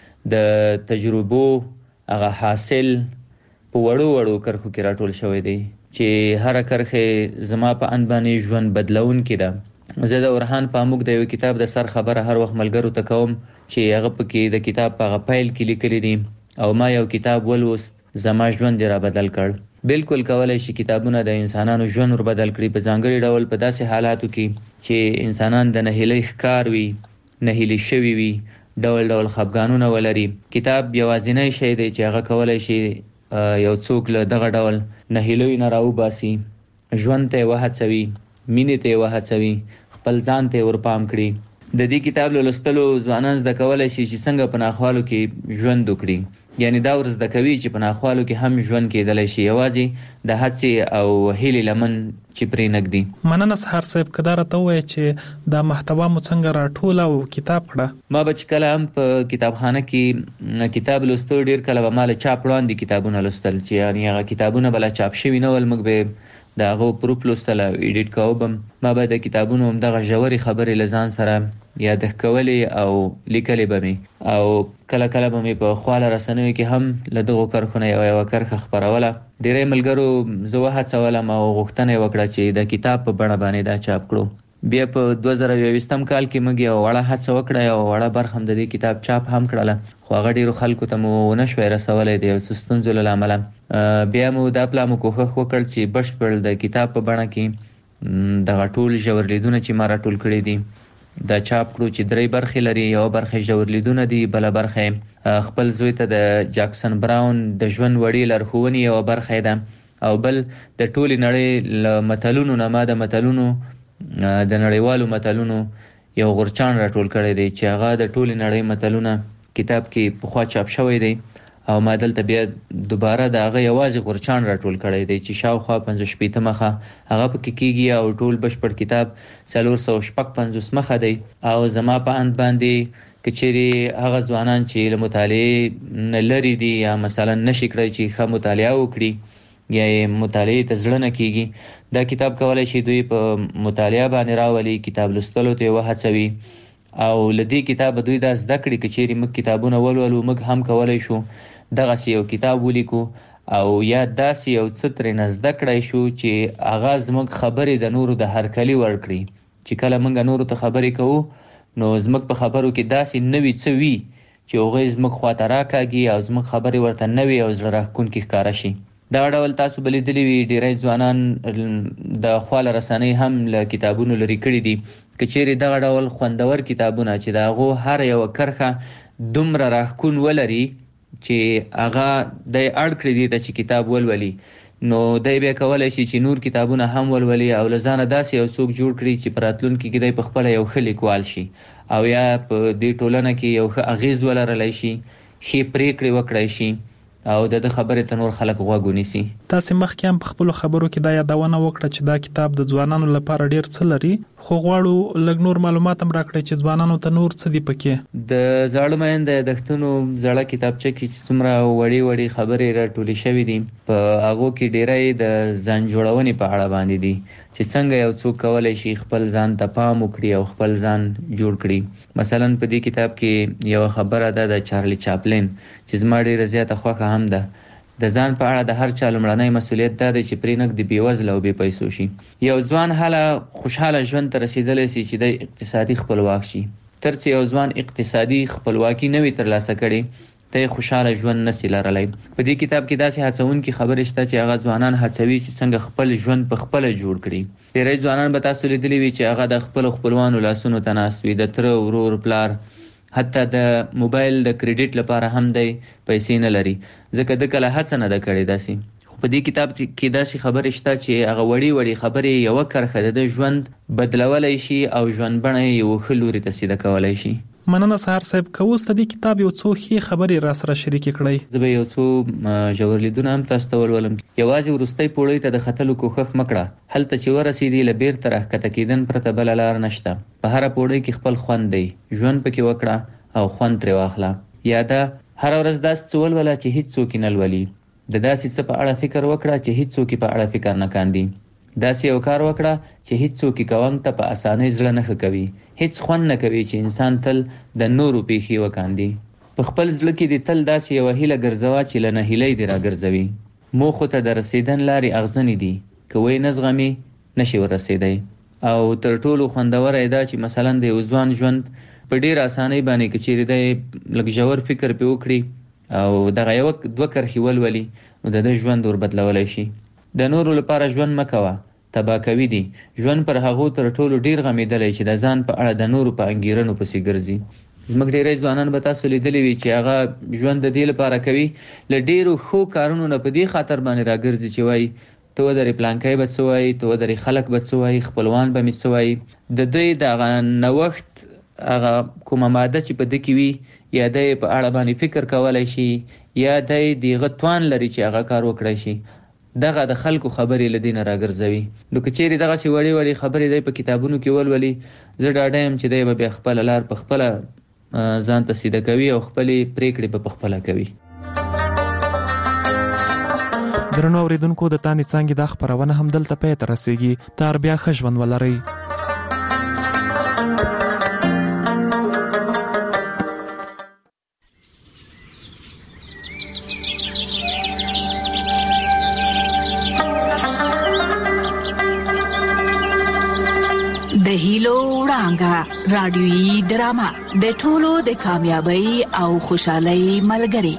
د تجربو هغه حاصل په وړو وړو کرښو کې راټول شوی دی چې هر کرښه زما په ان باندې ژوند بدلون کړه. زه د اورحان پاموک د یو کتاب د سر خبره هر وخت ملګرو ته کوم چې هغه پکې د کتاب په غفایل کې لیکلي دي او ما یو کتاب ولوست، زما ژوند را بدل کړ. بالکل کولای شي کتابونه د انسانانو ژوند ور بدل کړي، په ځانګړي ډول په داسې حالاتو کې چې انسانان د نهیلۍ ښکار وي، نهیلي شوي وي، ډول ډول خفګانونه ولري. کتاب یوازینی شی دی چې هغه کولای شي یو څوک له دغه ډول نهیلیو نه راوباسي، ژوند ته یې وهڅوي، مینې ته یې وهڅوي، خپل ځان ته یې ورپام کړي. د دې کتاب له لوستلو ځوانان زده کولی شي چې څنګه په ناخوالو کې ژوند وکړي، یعنی دا ور زده کوي چې په ناخوالو کې هم ژوند کېدلی شي، یوازې د هڅې او هیلې لمن چې پرې نږدي. مننه سهار صاحب، که دا راته ووایې چې دا محتوا مو څنګه راټوله او کتاب کړه. ما به چې کله هم په کتابخانه کې کتاب لوستو، ډېر کله به ما له چاپ وړاندې کتابونه لوستل چې یعنې هغه کتابونه به لا چاپ شوي نه ول، موږ به د هغه پروف لوستل او ایډیټ کوو به. ما به د کتابونو همدغه ژورې خبرې له ځان سره یادښت کولې او لیکلې به مې، او کله کله به مې په خواله رسنیو کې هم له دغو کرښو نه یوه یوه کرښه خپروله. ډېری ملګرو زه وهڅولم او غوښتنه یې وکړه چې د کتاب په بڼه باندې دا چاپ کړو. بیا په دوه زره یوویشتم کال کې موږ یوه وړه هڅه وکړه، یوه وړه برخه هم د دې کتاب چاپ هم کړله، خو هغه ډېرو خلکو ته مو ونه شوی رسولی د یو څه ستونزو له امله. بیا مو دا پلا مو کوښښ وکړ چې بشپړ د کتاب په بڼه کې دغه ټول ژور لیدونه چې ما راټول کړي دي دا چاپ کړو چې درې برخې لري. یوه برخه ژور لیدونه دي، بله برخه خپل زوی ته د جاکسن براون د ژوند وړې لارښوونې یوه برخه ده، او بل د ټولې نړۍ له متلونو نه ما د متلونو د نړیوالو متلونو یو غورچاڼ راټول کړی دی چې هغه د ټولې نړۍ متلونه کتاب کې پخوا چاپ شوی دی، او ما دلته بیا دوباره د هغه یوازې غورچاڼ راټول کړی دی چې شاوخوا پنځه شپېته مخه هغه پکې کېږي، او ټول بشپړ کتاب څلور سوه شپږ پنځوس مخه دی. او زما په اند باندې که چیرې هغه ځوانان چې له مطالعې نه لرې دي یا مثلا نشي کړی چې ښه مطالعه وکړي یا یې مطالعې ته زړه نه کېږي، دا کتاب کولی شي دوی په مطالعه باندې راولي، کتاب لوستلو ته یې وهڅوي، او له دې کتابه دوی دا زده کړي که چیرې موږ کتابونه ولولو، موږ هم کولی شو دغسې یو کتاب ولیکو او یا داسې یو څه ترېنه زده کړی شو چې هغه زموږ خبرې د نورو د هرکلي وړ کړي. چې کله موږ نورو ته خبرې کوو نو زموږ په خبرو کې داسې نوي څه وي چې هغوی زموږ خواته راکاږي او زموږ خبرې ورته نوي او زړه راښکونکي ښکاره شي. دا ډول تاسو به لیدلي وي ډېری ځوانان د خواله رسنۍ هم له کتابونو لرې کړي دي. که چیرې دغه ډول خوندور کتابونه چې د هغو هر یوه کرښه دومره راښکون ولري چې هغه دی اړ کړي دي ته چې کتاب ولولي، نو دی بیا کولی شي چې نور کتابونه هم ولولي او له ځانه داسې یو څوک جوړ کړي چې په راتلونکي کې دی په خپله یو ښه لیکوال شي او یا په دې ټولنه کې یو ښه اغیز ولرلی شي، ښې پرېکړې وکړی شي او د د خبرې ته نور خلک غوږ ونیسي. تاسې مخکې هم په خپلو خبرو کې دا یادونه وکړه چې دا کتاب د ځوانانو لپاره ډېر څه لري، خو غواړو لږ نور معلومات هم راکړئ چې ځوانانو ته نور څه دي پکې. د زاړه مین د یادښتونو زړه کتابچه کې چې څومره وړې وړې خبرې راټولې شوې دي، په هغو کې ډېری د ځان جوړونې په اړه باندې دي چې څنګه یو څوک کولی شي خپل ځان ته پام وکړي او خپل ځان جوړ کړي. مثلا په دې کتاب کې یو خبره ده د چارلی چاپلین چې زما ډېره زیاته خوښه هم ده. د ځان په اړه د هر چا لومړنی مسؤلیت دا دی چې پرې نږ د بېوزله او بې پیسو شي. یو ځوان هله خوشحاله ژوند ته رسېدلی شي چې دی اقتصادي خپلواک شي. تر چې یو ځوان اقتصادي خپلواکي نه وي ترلاسه کړې ته خوشحاله ژوند نشي لرلی. په دې کتاب کې داسې هڅونکي خبرې شته چې هغه ځوانان هڅوي چې څنګه خپل ژوند په خپله جوړ کړي. ډېری ځوانان به تاسو لیدلي وي چې هغه د خپلو خپلوانو لاسونو ته ناست وي، د تره، ورور، پلار، حتی د موبایل د کریډیټ لپاره هم دی پیسې نه لري، ځکه د کله هڅه نه ده کړې داسې. خو په دې کتاب کې داسې خبرې شته چې هغه وړې وړې خبرې یوه کرښه د ده ژوند بدلولی شي او ژوند بڼه یې یو ښه لوري ته سیده کولی شي. مننه سهار صاحب، که اوس د دې کتاب یو څو ښې خبرې را سره شریکې کړئ. زه به یو څو ژور لیدونه هم تاسو ته ولولم. یوازې وروستۍ پوړۍ ته د ختلو کوښښ مه کړه، هلته چې ورسېدې له بیرته راښکته کېدن پرته بله لار نشته. په هره پوړۍ کې خپل خوند دی، ژوند پکې وکړه او خوند ترې واخله. یا ده هره ورځ داسې څه ولوله چې هیڅ څوک نه لولي. د داسې څه په اړه فکر وکړه چې هیڅ څوک په اړه فکر نه کاندي. داسې یو کار وکړه چې هیڅ څوک کوونک ته په اسانۍ زړه نه ښه کوي. هیڅ خوند نه کوي چې انسان تل د نورو پیښې وکاندي. په خپل زړه کې دې تل داسې یوه هیله ګرځوه چې له نهیلۍ دې راګرځوي. موخو ته د رسېدن لارې اغزنې دي، که وی نه زغمي نشي ورسېدی. او تر ټولو خوندوره یې دا چې مثلا د یو ځوان ژوند په ډېر اسانۍ باندې که چیرې دی لږ ژور فکر پې وکړي او دغه یوه دوه کرښې ولولي نو د ده ژوند ور بدلولی شي. د نورو لپاره ژوند مه کوه، تباه کوي دي. ژوند پر هغو تر ټولو ډېر غمېدلی چې د ځان په اړه د نورو په انګېرنو پسې ګرځي. زموږ ډېری ځوانان به تاسو لیدلي وي چې هغه ژوند د دې لپاره کوي له ډېرو ښو کارونو نه په دې خاطر باندې راګرځي چې وایي ته ودرې پلانکی به څه وایي، ته ودرې خلک به څه وایي، خپلوان به مې څه وایي. د دوی د هغه نوښت هغه کومه ماده چې په ده کې وي یا دی په اړه باندې فکر کولی شي یا دی د هغه توان لري چې هغه کار وکړی شي، دغه د خلکو خبرې له دې نه راګرځوي. نو که چیرې دغسې وړې وړې خبرې دی په کتابونو کې ولولي، زه ډاډه یم چې دی به بیا خپله لار په خپله ځان ته سیده کوي او خپلې پرېکړې به په خپله کوي. درنو اورېدونکو، د تانې څانګې دا خپرونه هم دلته پای ته رسېږي. تر بیا ښه ژوند ولرئ. د هیلو وړانګه رادیويي ډرامه د ټولو د کامیابی او خوشحالۍ ملګری.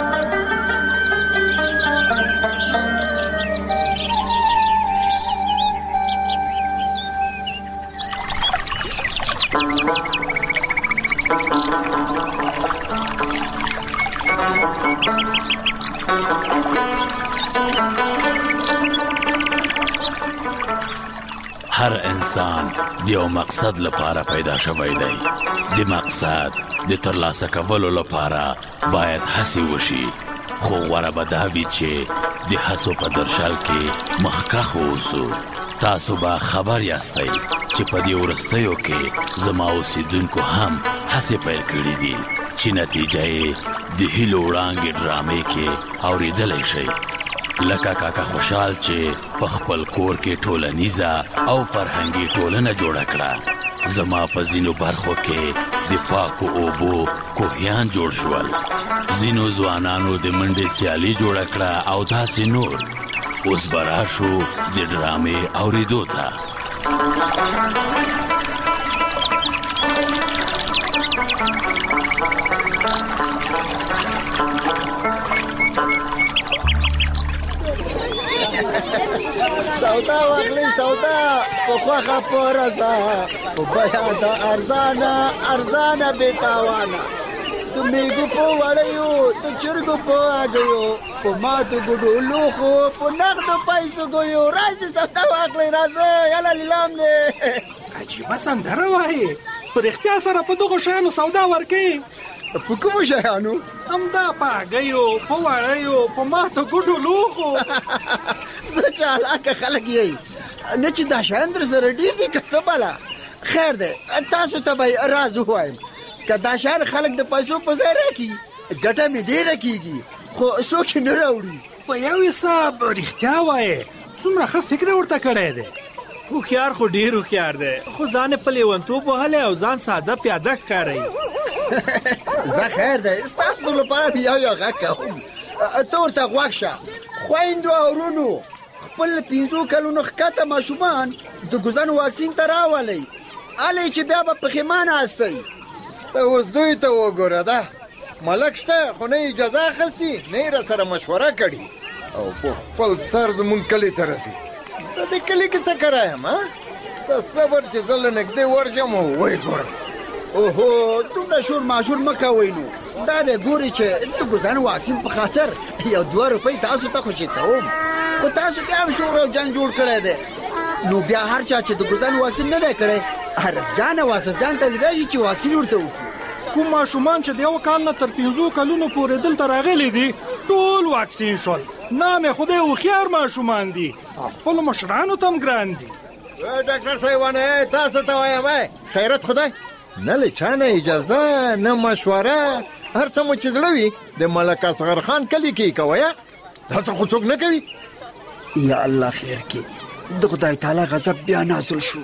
هر انسان دیو مقصد لپاره پیدا شوی دی. دی مقصد د ترلاسه کولو لپاره باید هڅه وشي، خو غوره به دا وي چې د هڅو په درشل کې مخکښ اوسو. تاسو به خبر یاستئ چې په دې وروستیو کې زما اوسیدونکو هم هڅې پیل کړي دي چې نتیجه یې د هیلو وړانګې ډرامې کې اورېدلی شئ. لکه کاکا خوشحال چې په خپل کور کې ټولنیزه او فرهنګي ټولنه جوړه کړه. زما په ځینو برخو کې د پاکو اوبو کوهیان جوړ شول. ځینو ځوانانو د منډې سیالي جوړه کړه او داسې نور. اوس به راشو د ډرامې اورېدو ته. په خوخه پرزا په بیا د ارزانه ارزانه بې تاوانه د میږو په وړیو د چرګو په هګیو په ماتو ګوډو لوښو په نغدو پیسو ګویو راشي سودا واخلئ راځه یاله لیلام دی عجیبه سندره وایې په رښتیا سره په دغو شیانو سودا ورکوې په کومو شیانو همدا په هګیو په وړیو په ماتو ګوډو لوښو زه چالاکه خلک یې نه چې دا شیان در سره ډېر دي که څه بله خیر دی تاسو ته به راز ووایم که دا شیان خلک د پیسو په ځای راکړي ګټه مې ډېره کېږي خو څوک یې نه راوړي په یو حساب رښتیا وایې څومره ښه فکر ورته کړی دی هوښیار خو ډېر هوښیار دی خو ځان یې په لیونتوب وهلی او ځان ساده پیاده ښکاروي زه خیر دی ستاسو لپاره مې یو یو غږ کوم ته ورته غوږ شه خویندو او ورونو خپل پنځو کلونو ښکته ماشومان د ګوزن واکسین ته راولئ هلئ چې بیا به پښیمانه هستئ ته اوس دوی ته وګوره ده ملک شته خو نه اجازه اخیستي نه یې راسره مشوره کړي او په خپل سر زمونږ کلي ته رسي زه د کلي کې څه کرایم ته صبر چې زه له نږدې ورشم او ویې ګورم اوهو دومره شور ماشور مه کوئ نو دا دی ګورې چې د ګوزن واکسین په خاطر یو دوه روپۍ تاسو ته خوشي کوم خو تاسو بیا هم شور او جنګ جوړ کړی دی نو بیا هر چا چې د ګوزن واکسین نه دی کړی عرب جان او اصف جان ته راشي چې واکسین ورته وکړي کوم ماشومان چې د یو کال نه تر پنځو کلونو پورې دلته راغلي دي ټول واکسین شول نام یې خدای هوښیار ماشومان دي خپلو مشرانو ته هم ګران دي ډاکټر صاحبانه تاسو ته وایم خیرت خدای نه له چا نه اجازه نه مشوره هر څه مو چې زړه وي د ملک اصغر خان کلي کې کوه داسې خو څوک نه کوي یا الله خیر کې د خدای تعالی غضب بیا نازل شو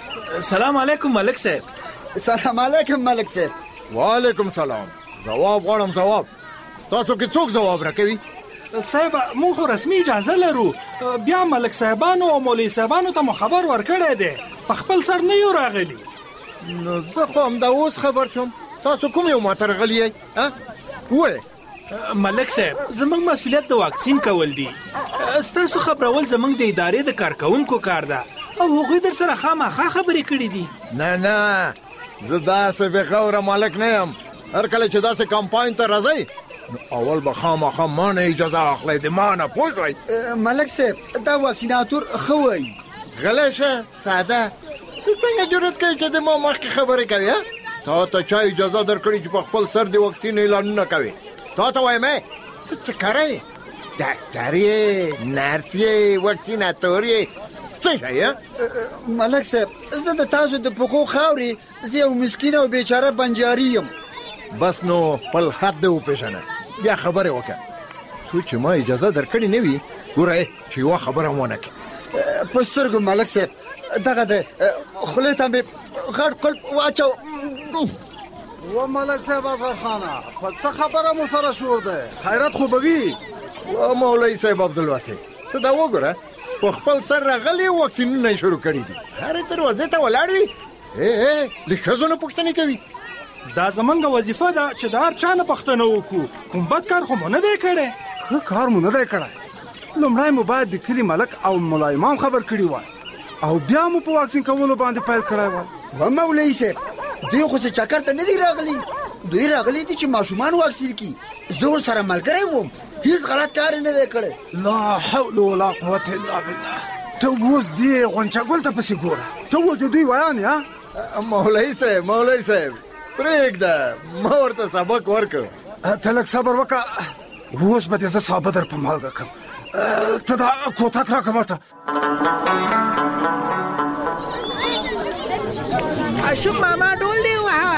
سلام علیکم ملک صاحب سلام علیکم ملک صاحب وعلیکم سلام جواب غواړم جواب تاسو کې څوک جواب راکوي صاحب موږ خو رسمي اجازه لرو بیا ملک صاحبانو او مولوي صاحبانو ته مو خبر ورکړی دی په خپل سر نه یو راغلي نو زه خو همدا اوس خبر شوم تاسو کوم یو ماته راغلي یئ ووایئ ملک صاحب زموږ مسؤلیت د واکسین کول دي ستاسو خبرول زموږ د ادارې د کارکوونکو کار ده او هغوی در سره خامخا خبرې کړي دي نه نه زه داسې بېخوره مالک نه یم هر کله چې داسې کمپاین ته راځئ نو اول به خامخا ما نه اجازه اخلی د ما نه پوه شوئ ملک صاحب دا واکسیناتور ښه وایي غلی شه ساده ته څنګه جرأت کوې چې د ما مخکې خبرې کوې تا ته چا اجازه درکړي چې په خپل سر د واکسین اعلانونه کوې تا ته وایم ته څه کاری ډاکټر یې نرس یې واکسیناتور یې څه شی ملک صاحب زه د تاسو د پښو خاورې زه یو مسکین او بیچاره بنجاري یم بس نو خپل حد دې وپېژنه بیا خبرې وکړه څو چې ما اجازه درکړې نه وي ګوره چې یوه خبره هم ونه کړې په سترګو ملک صاحب دغه دی خولې ته مې غټ قلب واچو و ملک صاحب اصغر خانه په څه خبره مو سره شور دی خیرت خو به وي و مولوي صاحب عبدالواسع ته دا وګوره په خپل سر راغلي واکسینونه یې شروع کړي دي هرې دروازې ته ولاړ وي له ښځو نه پوښتنې کوي دا زمونږ وظیفه ده چې د هر چا نه پوښتنه وکړو کوم بد کار خو مو نه دی کړی ښه کار مو نه دی کړی لومړی مو باید د کلي ملک او ملا امام خبر کړي وای او بیا مو په واکسین کولو باندې پیل کړی وای و مولوي صاحب دوی خو څه چکر ته نه دي راغلي دوی راغلي دي چې ماشومان واکسین کړي زه ورسره ملګری وم هیڅ غلط کار نه دی کړی لا حول ولا قوة الا بالله ته اوس دې غونچه ګل ته پسې ګوره ته اوس د دوی ویان یا مولوي صاحب مولوي صاحب پرېږده ما ورته سبق ورکړ ته لږ صبر وکړه اوس به دې زه سابه در په مالګه کړم ته دا کوتک راکړه ماته اشوک ماما ډول دی وها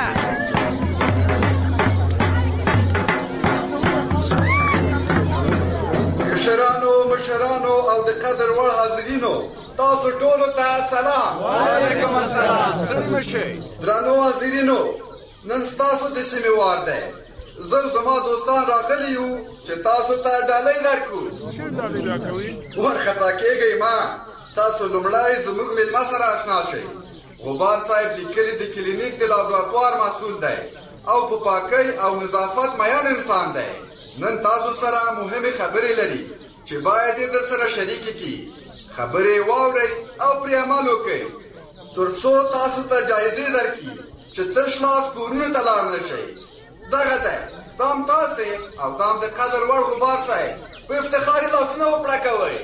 مشرانو مشرانو او د قدر وړ حاضرینو تاسو ټولو ته سلام وعلیکم السلام ستړي مشئ درنو حاضرینو نن ستاسو د سیمې وار دی زه زما دوستان راغلي یو چې تاسو ته ډالۍ درکړو وارخطا کېږئ مه تاسو لومړی زموږ مېلمه سره اشنا شئ غبار صاحب د کلي د کلینیک د لابراتوار مسؤل دی او په پاکۍ او نظافت میان انسان دی نن تاسو سره مهمې خبرې لري چې باید یې در سره شریکې کړي خبرې واورئ او پرې عمل وکړئ تر څو تاسو ته جایزې درکړي چې تش لاس کورونو ته لاړ نه شئ. دغه دی دا هم تاسې او دا هم د قدر وړ غبار صاحب په افتخاري لاسونه وپړکوئ.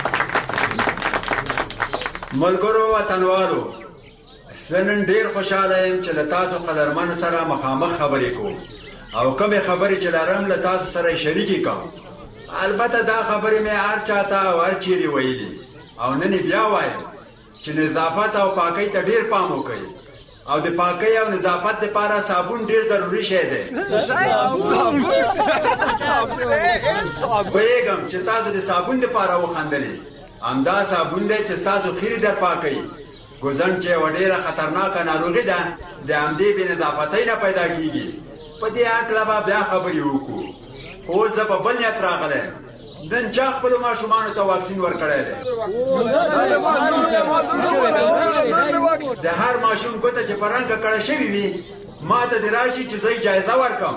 ملګرو وطنوالو، زه نن ډېر خوشحاله یم چې له تاسو قدرمنو سره مخامخ خبرې کوم او کومې خبرې چې لرم له تاسو سره یې شریکې کوم. البته دا خبرې مې هر چاته او هر چیرې ویلي او نن یې بیا وایم چې نظافت او پاکۍ ته ډېر پام وکړئ او د پاکۍ او نظافت لپاره صابون ډېر ضروري شی دی. پوهېږم چې تاسو د صابون لپاره وخندلې. همدا صابون دی چې ستاسو خیرې در پاکوي. ګوزن چې یوه ډېره خطرناکه ناروغي ده د همدې بې نظافتۍ نه پیدا کېږي. په دې هکله به بیا خبرې وکړو. خو اوس زه په بل نیت راغلی یم. نن چا خپلو ماشومانو ته واکسین ورکړی دی؟ د هر ماشوم ګوته چې په رنګه کړه شوې وي ما ته دې راشي چې زه جایزه ورکړم.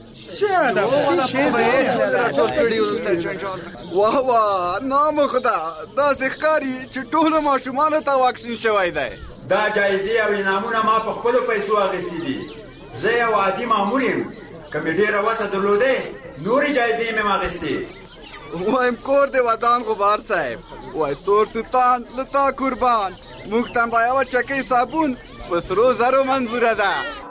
واه واه نام خدا داسې ښکاري چې ټولو ماشومانو ته واکسین شوی دی. دا جایزې او انعامونه ما په خپلو پیسو اخیستي دي. زه یو عادي مامور یم. که مې ډېره وسه درلودی نورې جایزې مې م اخیستې. وایم کور د ودان غبار صاحب وای تور توتان له تا قربان موږ ته دا یوه چکۍ صابون په سرو زرو منظوره ده.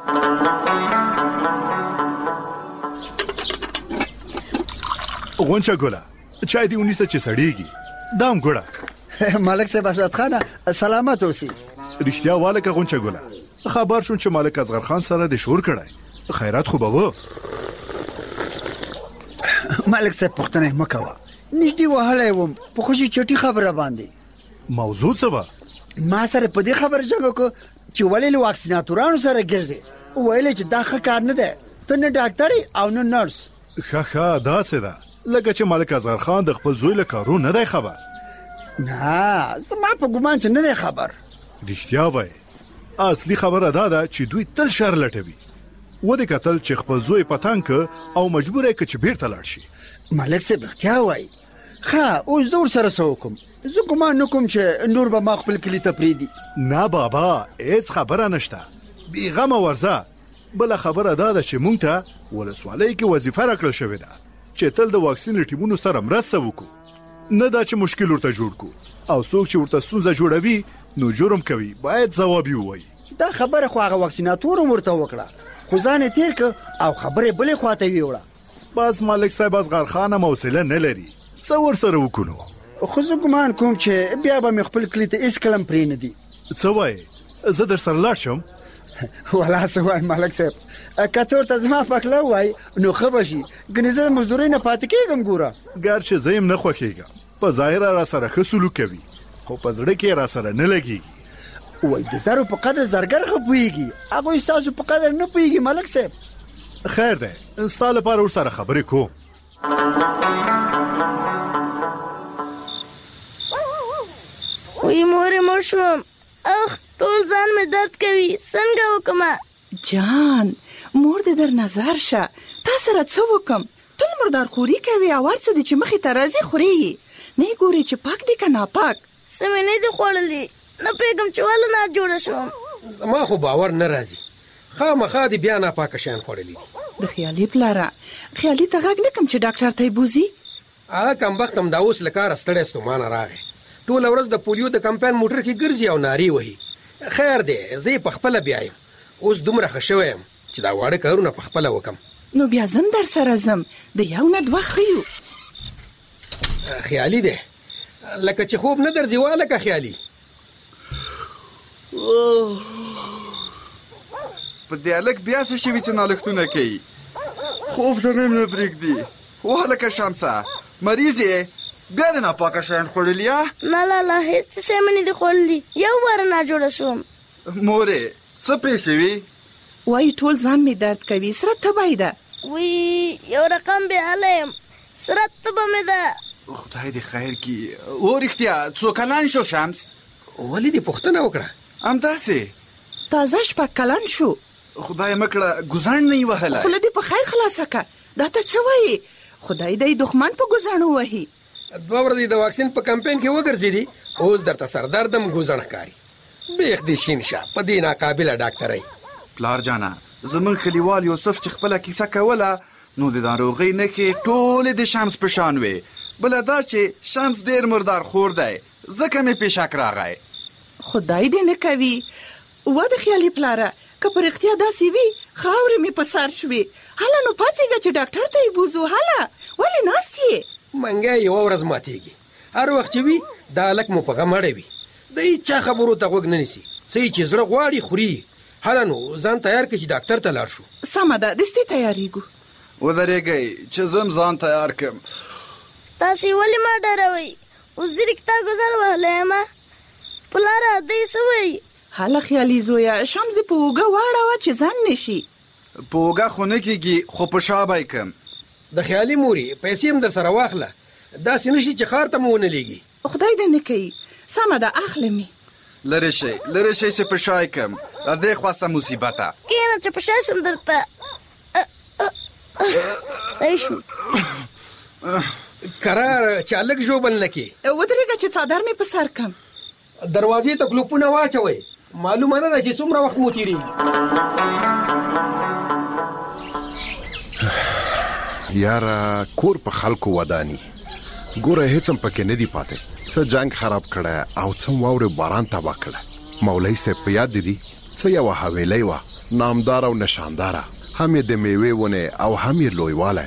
غونچه ګله چای دې ونیسه چې سړیږي. دام ګوړه ملک صاحب حضرت خانه سلامت اوسي. رښتیا والکه غونچه ګله خبر شوم چې ملک اصغر خان سره د شور کړی. خیرات خو به و. ملک صاحب پوښتنه مه کوه. نږدې وهلی وم په خوشي چټي خبره باندې. موضوع څه وه؟ ما سره په دې خبره جنګ وکړو چې ولې له واکسیناتورانو سره ګرځې. ویل چې دا ښه کار نه دی. ته نه ډاکټر او نه نرس. ښه ښه داسې ده لکه چې ملک اصغر خان د خپل زوی له کارو نه دی خبر. نه زما په ګمان چې نه دی خبر. رښتیا وایي اصلي خبره دا ده چې دوی تل شر لټوي. ودې کتل چې خپل زوی پتنګ او مجبور یې که چې بیرته لاړ شي. ملک صاحب رښتیا وایي. ښه اوس زه ورسره څه وکړم؟ زه ګمان نه کوم چې نور به ما خپل کلي ته پرېږدي. نه بابا هېڅ خبره نشته. بېغمه ورځه. بله خبره دا ده چې موږ ته ولسوالۍ کې وظیفه راکړل شوې ده چې تل د واکسین له ټیمونو سره مرسته وکړو. نه دا چې مشکل ورته جوړ کړو او څوک چې ورته ستونزه جوړوي نو جرم کوي باید ځواب یې ووایي. دا خبره خو هغه واکسیناتور هم ورته وکړه خو ځان یې تېر کړ او خبرې بلې خواته ویوړه. بس ملک صاحب اصغر خان هم حوصله نه لري. څه ورسره وکړو؟ خو زه ګمان کوم چې بیا به مې خپل کلي ته هېڅ کله هم پرېنږدي. څه وایې؟ زه در سره لاړ شم؟ ولا څه وایم ملک صاحب که ته ورته زما پخله ووایي نو ښه به شي. ګنې زه د مزدورۍ نه پاتې کېږم. ګوره ګرچې زه یم نه خوښېږم. په ظاهره را سره ښه سلوک کوي خو په زړه کې را سره نه لګېږي. وای د زرو په قدر زرګر ښه پوهېږي. هغوی ستاسو په قدر نه پوهېږي ملک صاحب. خیر دی ستا لپاره ورسره خبرې کوم. وی مورې مړ شوم. اخ ټول ځان مې درد کوي. څنګه وکړمه؟ جان مور دې در نظر شه. تا سره څه وکم؟ ټول مردار خوري کوي او هر څه دې چې مخې ته راځي خوري. نه ګورې چې پاک دي که ناپاک. څه مې نه دي خوړلي. نه پوهېږم چې ولې ناجوړه شوم. زما خو باور نه راځي. خامخا دې بیا ناپاکه شیان خوړلي دي. د خیالي پلاره خیالي ته غږ نه کم چې ډاکټر ته یې بوځي. هغه کمبخت هم دا اوس له کاره ستړی ستومانه راغی. ټوله ورځ د پولیو د کمپاین موټر کې ګرځي او نارې وهي. خیر دی زه یې پخپله بیایم. اوس دومره ښه شوی یم چې دا واړه کارونه پخپله وکم. نو بیا زم در سره زم د یو نه دوه ښیو. خیالي دی لکه چې خوب نه درځي وا لکه خیالي. په دې هلک بیا څه شوي چې نالښتونه کوي؟ خوب ته مې نه پرېږدي. وهلکه شمسه مریض یې بیا د ناپاکه شیان خوړلي؟ نه لا لا هېڅ څه مې نه دي خوړلي. یو واره ناجوړه شوم. مورې څه پېښ شوي؟ وایي ټول ځان مې درد کوي. سره تبی ده. وی یو رقم بې حاله یم. سره تبه مې ده. خدای دې خیر کړي. او رښتیا څو کلن شو شمس؟ ولې دې پوښتنه وکړه؟ همداسې تازه شپږ کلن شو. خدای مه کړه ګوزڼ نه یې وهلی. خوله دې په خیر خلاصه که. دا ته څه وایې؟ خدای دې دښمن په ګوزڼو وهي. دوه ورځې د واکسین په کمپاین کې وګرځېدي، اوس درته سردردم ګوزڼ ښکاري. بیخ دې شین شه په دې ناقابله ډاکټرۍ. پلار جانه زمونږ کلیوال یوسف چې خپله کیسه کوله نو د ناروغۍ نښې ټولې د شمس په شان وې. بله دا چې شمس ډېر مردار خور دی ځکه مې پیشک راغی. خدای دې نه کوي. وا د خیالي پلاره که په رښتیا داسې وي خاورې مې په سر شوې. هله نو پاڅېږه چې ډاکټر ته یې بوځو. هله ولې ناست یې؟ منګی یوه ورځ ماتېږي. هر وخت چې وي دا هلک مو په غم اړی وي، د هېچا خبرو ته غوږ نه نیسي. څه چې زړه غواړي خوري. هله نو ځان تیار کړي چې ډاکټر ته لاړ شو. سمه ده دستې تیارېږو. ودرېږئ چې زم ځان تیار کړم. تاسې ولې ما ډاروئ؟ اوس زیرک تا ګوزار وهلی یمه. پلاره دی څه وایي؟ هله خیالي زویه شمس دې په اوږه واړوه چې ځان نه شي. په اوږه خو نه کېږي خو په شا به یې کړم. د خیالي مورې پیسې هم در سره واخله، داسې نه شي چې ښار ته مو ونه لېږي. خدای دې نه کوي. سمه ده اخله مې. لرې شئ لرې شئ چې په شا یې کړم. د دې خوا څه مصیبته. کښېنه چې په شا شم درته. صحیح شو. قرار چې هلک ژوبل نه کړي. ودرېږه چې څادر مې په سر کړم. دروازې ته کلوپونه واچوئ. معلومه نه ده چې څومره وخت مو تېرېږي. یاره کور په خلکو ودانی ګوره هیڅ هم پکې نه دی پاتې. څه جنگ خراب کړه او څه واورې باران تباه کړه. مولوي صاحب په یاد دي څه یوه حویلۍ وه نامدار او نشانداره، هم یې د میوې ونه او هم یې لویوالی.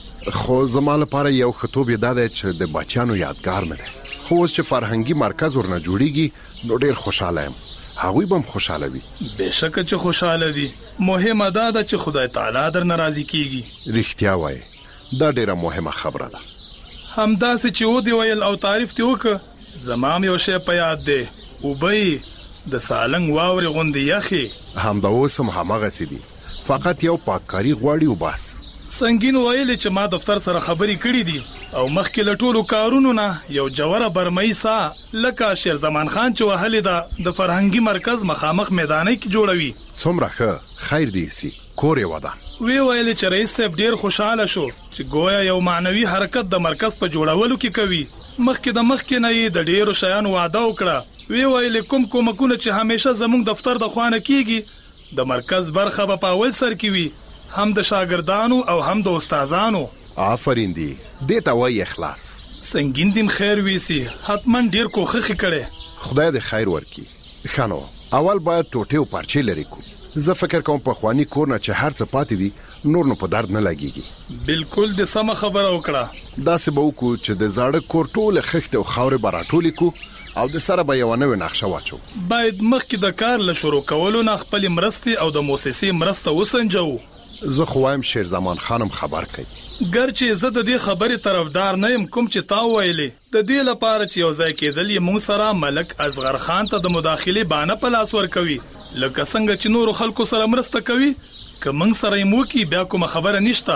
خو زما لپاره یو ښه توب یې دا دی چې د بچیانو یادګار مې دی. خو اوس چې فرهنګي مرکز ورنه جوړیږي نو ډېر خوشحاله یم. هغوی به هم خوشحاله وي. بېشکه چې خوشحاله دي. مهمه دا ده چې خدای تعالی درنه راضي کیږي. رښتیا وایي دا ډېره مهمه خبره ده. همداسې چې ودې ویل او تعریف دې وکړه زما هم یو شی په یاد دی. اوبه یې د سالنګ واورې غوندې یخې. همدا اوس هم هماغسې دي، فقط یو پاککاري غواړي او بس. سنگین ویلې چې ما دفتر سره خبرې کړې دي او مخکې له ټولو کارونو نه یو جوړه برمایي سا لکه شیر زمان خان چې وهلې ده د فرهنګي مرکز مخامخ میدانۍ کې جوړوي. څومره ښه خیر دی سي کور یې ودان. وی ویلې چې رئیس صاحب ډیر خوشاله شو چې گویا یو معنوي حرکت د مرکز په جوړولو کې کوي. مخکې د مخکې نه یې د ډیرو شیانو وعده وکړه. وی ویلې کوم کومکونه چې همیشه زموږ دفتر د خوانه کیږي د مرکز برخه په اول سر کې وي، هم د شاګردانو او هم د استادانو. آفرین دی دې ته وایي اخلاص. سنگین دیم خیر ویسي حتما ډیر کوخه کړي. خدای دې خیر ورکړي. خانو اول باید ټوټه او پارچې لري کو. زه فکر کوم په خواني کور نه چې هر څه پاتې دي نور نو په درد نه لګيږي. بالکل د سم خبره وکړه. دا څه به وکړو چې د زاړه کور ټوله خښته او خاورې براټولې کو او د سره به یو نوې نقشه واچو. باید مخکې د کار له شروع کولو نه خپل مرستي او د موسسې مرسته وسنجو. زه خو وایم شیر زمان خانم خبر کړي. ګرچې زه د دې خبرې طرفدار نه يم کوم چې تا ویلې د دې لپاره چې یو ځای کېدل یې مون سره ملک اصغر خان ته د مداخله بانه په لاس ور کوي لکه څنګه چې نور خلکو سره مرسته کوي. که موږ سره یې مو کې بیا کوم خبره نشته.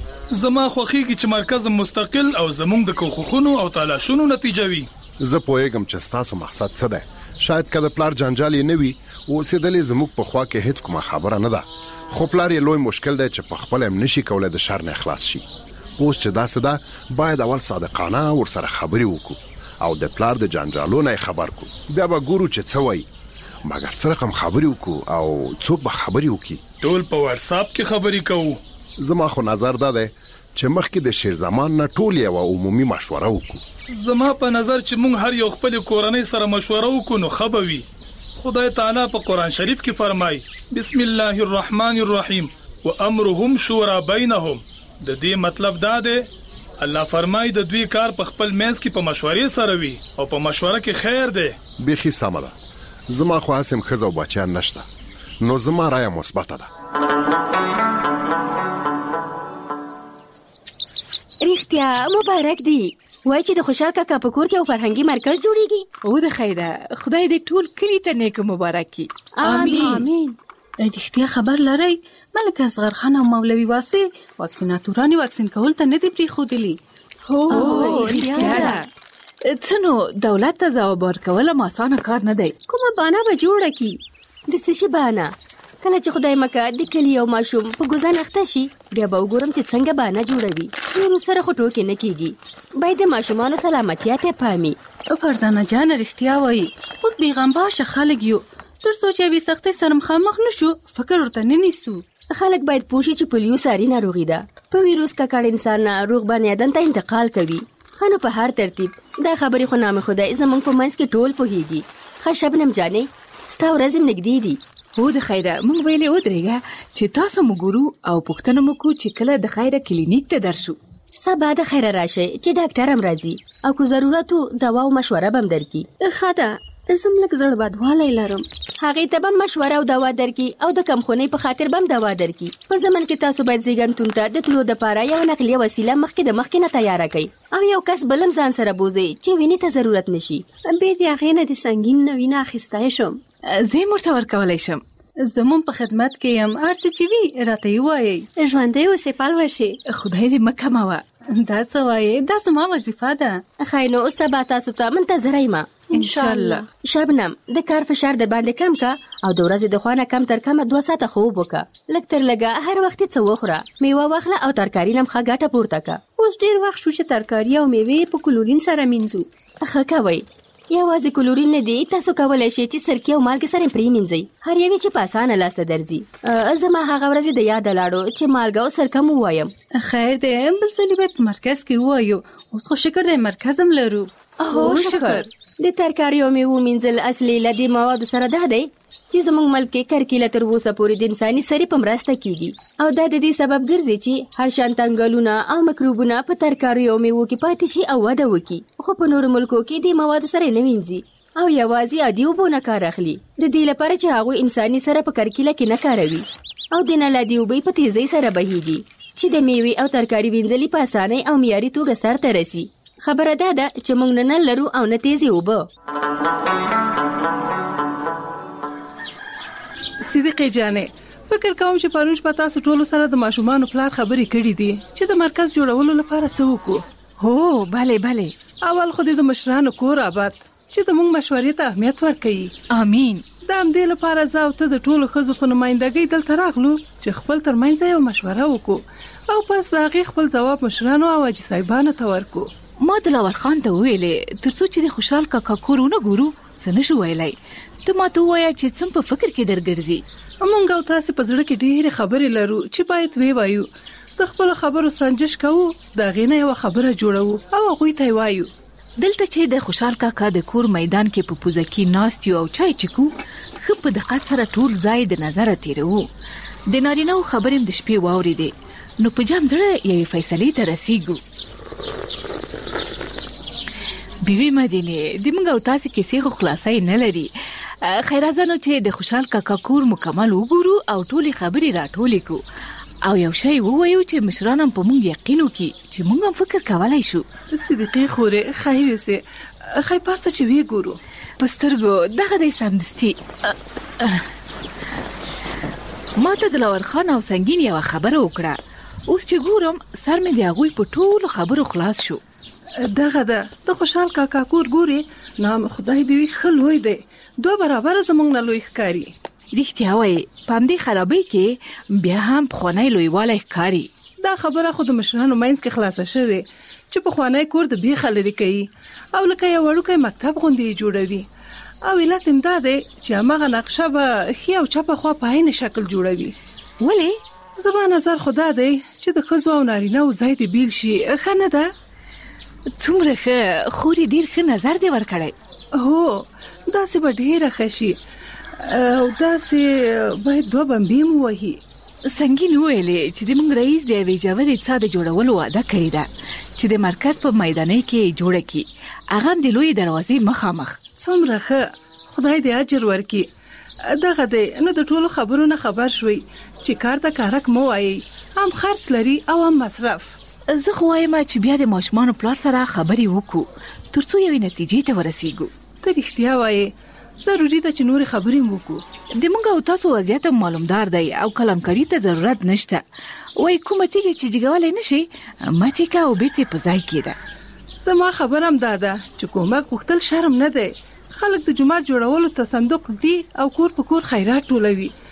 زما خوخيږي چې مرکز مستقل او زموږ د کوخونو او تلاشونو نتیجه وي. زه پوهیږم چې تاسو مقصد څه دی. شاید کله پلار جنجال نه وي او سیدلې زموږ په خوا کې هیڅ کومه خبره نه ده. خو پلار یې لوی مشکل دی چې په خپل هم نشي کولای د شر نه خلاص شي. اوس چې دا څه ده باید اول صادقانه ورسره خبرې وکړو او د پلار د جنجالو نه خبر کو. بیا به ګورو چې څه وایي. مګر څه رقم خبرې وکړو او څوک به خبرې وکړي. ټول په واتس اپ کې خبرې کوو. زما خو نظر دا دی چې مخکې د شیر زمان نه ټول یو عمومي مشوره وکړو. زما په نظر چې موږ هر یو خپل کورنۍ سره مشوره وکړو نو خبوي. خدای تعالی په قران شریف کې فرمایي بسم الله الرحمن الرحیم وامرهم شورى بینهم. د دې مطلب دا دی الله فرمایي د دوی کار په خپل منځ کې په مشورې سره وي او په مشوره کې خیر دی. بيخي سمه ده. زما خو اسم خزه او بچیان نشته نو زما رائے مثبت ده. رښتیا مبارک دی. وای چې د خوشحال کاکا په کور کې یو فرهنګي مرکز جوړیږي. او د خیره خدای دې ټول کلی ته نیک مبارک کړي. امين امين. رښتیا خبر لرئ ملک اصغر خان او مولوي واسي واکسیناتورانو واکسین کول ته نه دی پریښودلی. هو رښتیا. څنو دولت ته ځواب ورکول اسانه کار نه دی. کومه بانه به جوړه کی؟ د څه شي بانه؟ کله چې خدای مکه د کلی یو ماشوم په ګوزان اخته شي بیا به وګورم چې څنګه بانه جوړوي نور سره خو ټوکې نه کیږي باید د ماشومانو سلامتیا ته پامي. فرزانه جان رښتیا وایي موږ بیغمباشه خلک یو تر څو چې یوې سختۍ سره مخامخ نشو فکر ورته نه نیسو. خلک باید پوه شي چې پولیو ساري ناروغي ده په ویروس ککړ انسان نه روغ بني ادم ته انتقال کوي. خنو په هر ترتیب دا خبرې خو نامه خدای زمونږ په منځ کې ټول پوهیږي. ښه شبنم جانې ستا ورځې نږدې دي. هو د خیره موږ ویلې ودرېږه چې تاسو مو ګورو او پوښتنه مو کو چې کله د خیره کلینیک ته درشو. سبا د خیره راشئ چې ډاکټر هم راځي او که ضرورت وو دوا او مشوره به هم درکړي. ښه ده زم لږ زړه بدوالی لرم. هغې ته به مشوره او دوا درکړي او د کمخونۍ په خاطر به هم دوا درکړي. په زمن کې تاسو باید زیږنتون ته د تلو دپاره یو نقلیه وسیله مخکې د مخکې نه تیاره کړئ او یو کس بل هم ځان سره بوځئ چې وینې ته ضرورت نشي. بې د هغې نه د سنګین نه وینه اخیستی شم. زه یې ورته ورکولی شم. زمون په خدمت کې یم هر څه چې وي راته یې وایئ. ژوندی اوسې پال ورشي. خدای دې مه کموه. دا څه وایې دا زما وظیفه ده. ښایي نو سبا تاسو ته منتظره یم. انشاءالله. شبنم د کار فشار د باندې کم کا او د ورځې د خوانه کم تر کمه دوه ساعته خوب وکړه. لږ تر لږه هر وخت څه وخوره میوه واخله او ترکاري نه هم ښه ګټه پورته کړه. اوس ډېر وخت شو چې ترکاري او میوې په کلورین سره مینځو. ښه کوئ. یوازې کلورین نه دی تاسو کولی شئ چې سرکې او مالګې سره پرې مینځئ هر یوې چې په اسانه لاسته درځي. زما هغه ورځې د یاده لاړو چې مالګه او سرکه مو ووایم. خیر دی بل ځلې به په مرکز کې ووایو. اوس خو شکر دی مرکز هم لرو. هو شکر. د ترکاري او میوو مینځل اصلي له دې موادو سره دا دی چې زموږ ملک کې کرکیله تر اوسه پورې د انساني سرې په مرسته کیږي او دا د دې سبب ګرځي چې هر شان تنګلونه او مکروبونه په ترکاري او میوو کې پاتې شي او وده وکړي. خو په نورو ملکو کې د موادو سره نه وینځي او یوازې عادي اوبو نه کار اخلي د دې لپاره چې هغوی انساني سره په کرکیله کې نه کاروي او د نلادي اوبه په تیزۍ سره بهیږي چې د میوې او ترکاري وینځلي په اسانۍ او معیاري توګه سرته رسي. خبره دا ده چې موږ نه نل لرو او نه تیزې اوبه. صدیقې جانې فکر کوم چې پرون شپه تاسو ټولو سره د ماشومانو پلار خبرې کړې دي چې د مرکز جوړولو لپاره څه وکړو. هو بله بله. اول خو د مشرانو کور آباد چې د موږ مشورې ته اهمیت ورکړي. امین. د همدې لپاره زه او ته د ټولو ښځو په نمایندګۍ دلته راغلو چې خپل ترمنځ یو مشوره وکړو او پس د هغې خپل ځواب مشرانو او حاجي صاحبانو ته ورکړو. ما دلاور خان ته ویلې تر څو چې د خوشحال کاکا کور ونه ګورو څه نشو ویلی. ته ما ته ووایه چې څه په فکر کې درګرځي. موږ او تاسې په زړه کې ډېرې خبرې لرو چې باید وی وایو. د خپلو خبرو سنجش کوو د هغې نه یوه خبره جوړوو او هغوی ته یې وایو. دلته چې د خوشحال کاکا د کور میدان کې په پوزه کې ناست یو او چای چکو ښه په دقت سره ټول ځای د نظره تیروو. د نارینهو خبرې هم د شپې واورېدې نو په جام زړه یوې فیصلې ته رسیږو. بیوی مدینه د موږ او تاسې کیسې خو خلاصۍ نه لري. خیرازانو چې د خوشحال کاکا کور مکمل وګورو او ټولې خبرې راټولې کو او یو شی ووایو چې مشران هم په موږ یقین وکړي چې موږ هم فکر کولی شو. صدیقې خورې ښایي اوسې ښایي پاسه چې ویې ګورو. په سترګو دغه دی سمدستي. ما ته دلاور خان او سنګین یوه خبره وکړه. اوس چې ګورم سر مې د هغوی په ټولو خبرو خلاص شو. دغه ده د خوشحال کاکا کور ګورې نام خدای دې وي ښه لوی دی دوه برابره زموږ نه لوی ښکاري. رښتیا وایي په همدې خرابۍ کې بیا هم پخوانی لویوالی ښکاري. دا خبره خو د مشرانو منځ کې خلاصه شوې چې پخوانی کور د بیخه لرې کوي او لکه یو وړوکی مکتب غوندې یې جوړوي او علت هم دا دی چې هماغه نقشه به ښي او چپه خوا په عین شکل جوړوي. ولې؟ زما نظر خو دا دی چې د ښځو او نارینهو ځای دې بیل شي. ښه نه ده؟ څومره ښه خوري ډېر ښه نظر دی ورکړی. هو داسې به ډېره ښه شي او داسې باید دوه بمبې مو وهي. سنګین وویلې چې د موږ رئیس د یوې ژورې څاه د جوړولو وعده کړې ده چې د مرکز په میدانۍ کې جوړه کړي هغه هم د لویې دروازې مخامخ. څومره ښه خدای دې اجر ورکړي. دغه دی نو د ټولو خبرو نه خبر شوي چې کار ته کارک مو وایي هم خرڅ لري او هم مصرف. زه خو وایم چې بیا د ماشومانو پلار سره خبرې وکړو تر څو یوې نتیجې ته ورسیږو. ته رښتیا وایې ضروري ده چې نورې خبرې وکړو. د موږ او تاسو وضعیت معلومدار دی او کلمکاري ته ضرورت نشته. وایي کومه تیږه چې جګولی نه شي مچې که او بیرته په ځای کېده. زما خبر هم دا ده چې کومک غوښتل شرم نه دی. خلک د جومات جوړولو ته صندوق دی او کور په کور خیرات ټولوي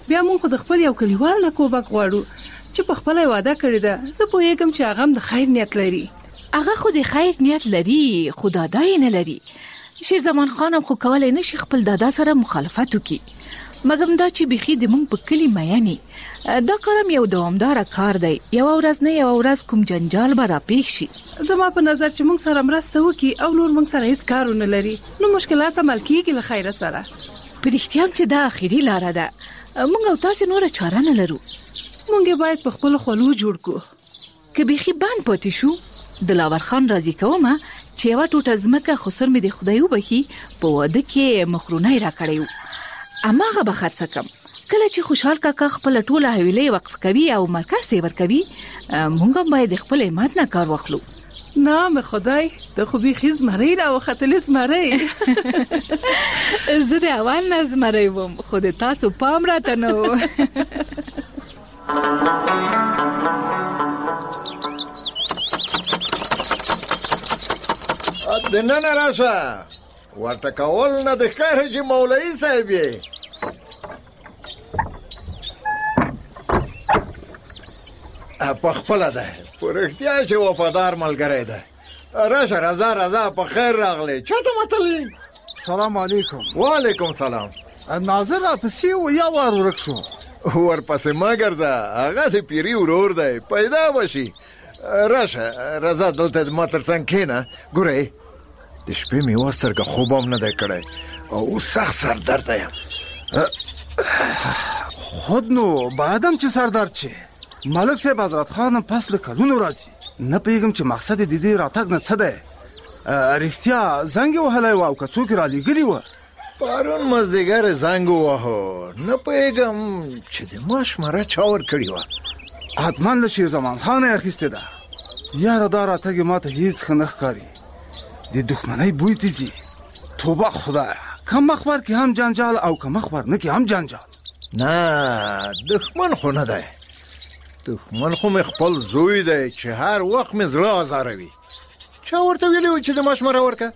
بیا مونږ خو د خپل یو کلیوال نه کوبک غواړو چې په خپل وعده کړی ده. زه پوهیږم چې هغه د خیر نیت لري. هغه خو د خیر نیت لري، خو دادا یې نه لري. شیر زمان خان هم خو کولای نشي خپل دادا سره مخالفت وکړي، مګم دا چې بيخي د مونږ په کلی میاني دا کارم یو دوامدار کار دی. یو ورځ نه یو ورځ کوم جنجال به را پیښ شي. زما په نظر چې مونږ سره مرسته وکړي او نور مونږ سره هیڅ کارونه لري نو مشکلات حل کیږي له خیره سره. په رښتیا چې دا اخیری لار ده. مونږ او تاسو نور چاره نه لرو. مونږ باید په خپل خلو جوړ کو. که بيخي بان پاتې شو دلاور خان راضي کومه چې یو ټوټه ځمکه خسر مې د خدای وبخي په واده کې مخرونه را کړیو. اماغه به خرڅ کم. کله چې خوشحال کاکا خپل ټوله حویلې وقف کوي او مرکز یې ورکوي، مونږ هم باید خپل ایمات نه کار واخلو. نام خدای ته خو بيخي زمری را وختل زمری. زه د اول نه زمری وم، خو د تاسو پام راته نه و. دننه راشه ورته کول نه د ښکاره چې مولوي صاحب یې. په خپله ده، په رښتیا چې وفادار ملګری ده. راشه رضا رضا په خیر راغلی. چاته متلی؟ سلام علیکم. وعلیکم سلام. ناظر راپسې و یا وار ورک شو؟ ورپسې مه ګرځه، هغه د پیري ورور دی، پیدا بشي. راشه رضا دلته ما تر څنګ کښېنه. ګورئ د شپې مې یوه سترګه خوب هم نه دی کړی او اوس سخت سردرده یم. خود نو بایدم چې سردرد شي. ملک صاحب حضرت خان پس له کلونو راځي. نه پوهېږم چې مقصد د دې راتګ نه څه دی. رښتیا زنګ یې وهلی و او که څوک یې رالیږلي وه؟ پرون مازدیګر یې زنګ ووهو. نه پوهېږم چې د ما شماره چا ورکړې وه. حتما له شیر زمان خان یې اخیستې ده. یاره دا راتګ یې ما ته هېڅ ښه نه ښکاري. د دښمنۍ بوی ته ځي. توبه خدایه، که مخبر کې هم جنجال او که مخبر نه کې هم جنجال. نه دښمن خو نه دی. دښمن خو مې خپل زوی دی چې هر وخت مې زړه ازاروي. چا ورته ویلي و چې د ما شماره ورکه؟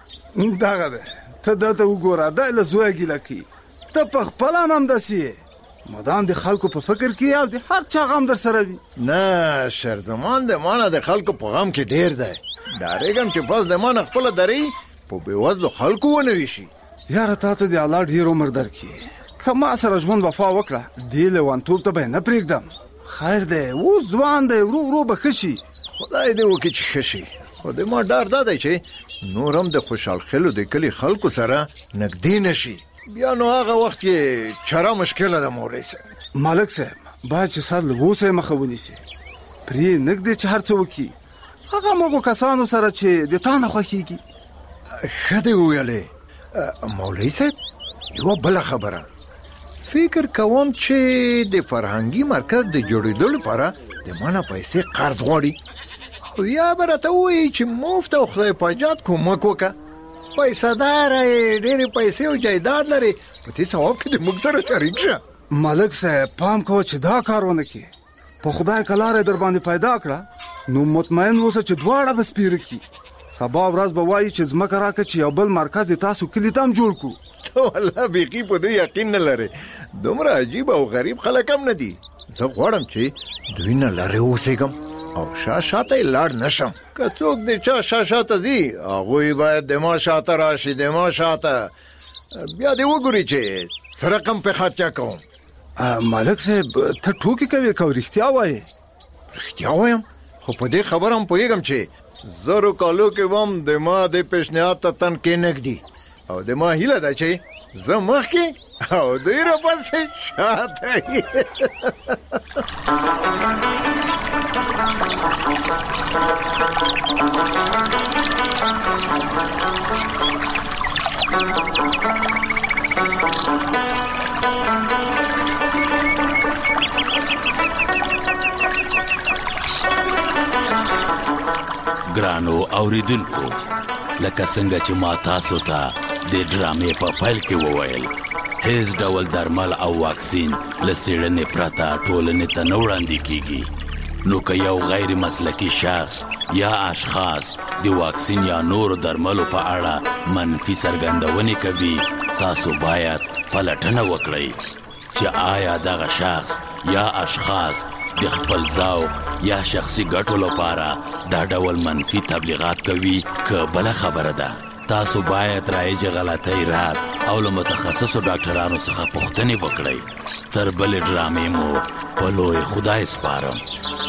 دغه دی. ته دلته وګوره، دی له زویه ګیله کوي. ته په خپله هم همداسې یې. مدام د خلکو په فکر کې او د هر چا غم در سره وي. نه شرزمان د ما نه د خلکو په غم کې ډېر دی. ډارېږم چې بس د ما نه خپله درې په بېوزلو خلکو ونه ویشي. یاره تا ته د الله ډېر عمر درکړي. که ما سره ژوند وفا وکړه دې لیونتوب ته به یې نه پرېږدم. خیر دی، اوس ځوان دی، ورو ورو به ښه شي. خدای دې وکړي چې ښه شي. خو د ما ډار دا دی چې نور هم د خوشحال خیلو د کلي خلکو سره نږدې نه شي. بیا نو هغه وخت کې چاره مشکله ده مولوي صاحب. ملک صاحب باید چې سر له اوسه یې مخه ونیسي. پرې نږدې چې هر څه وکړي هغه مغو کسانو سره چې د تا نه خوښېږي. ښه دې وویلې. مولوي صاحب یوه بله خبره، فکر کوم چې د فرهنګي مرکز د جوړېدو لپاره د ما نه پیسې قرض غواړي او یا به راته ووایي چې مفت او خدای پاجات کومک وکړه. پیسه داره یې، ډېرې پیسې او جایداد لري، په دې ثواب کې د موږ سره شریک شه. ملک صاحب پام کوه چې دا کار ونه کړي. په خدای که لاره در باندې پیدا کړه نو مطمئن اوسه چې دواړه به سپیره کړي. سبا ورځ به وایي چې ځمکه راکړه چې یو بل مرکز د تاسو کلي ته هم جوړ کړو. ته والله بیخي په دې یقین نه لرې. دومره عجیب او غریب خلک هم نه دي. زه غواړم چې دوی نه لرې اوسېږم او شا شاته یې لاړ نشم. که څوک د چا شا شاته ځي هغوی باید د ما شاته راشي، د ما شاته. بیا دې وګوري چې څه رقم پې خرچه کوم. ملک صاحب ته ټوکې کوې که رښتیا وایې؟ رښتیا وایم، خو په دې خبره هم پوهېږم چې زرو کالو کې به هم د ما د پیشنهاد ته تن کې نږدي او د ما هیله ده چې زه مخکې او دوی راپسې شاته یې. ګرانو اوریدونکو، لکه څنګه چې ما تاسو ته د ډرامې په پیل کې وویل، هیڅ ډول درمل او واکسین له څېړنې پرته ټولنې ته نه وړاندې کیږي. نو که یو غیر مسلکي شخص یا اشخاص د واکسین یا نورو درملو په اړه منفي څرګندونې کوي، تاسو باید پلټنه وکړئ. چې آیا دغه شخص یا اشخاص د خپل ذوق یا شخصي ګټو لپاره دا ډول منفي تبلیغات کوي که بله خبره ده. تاسو باید رایج غلطۍ رات او له متخصصو ډاکټرانو څخه پوښتنې وکړئ. تر بلې ډرامې مو په لوی خدای سپارم.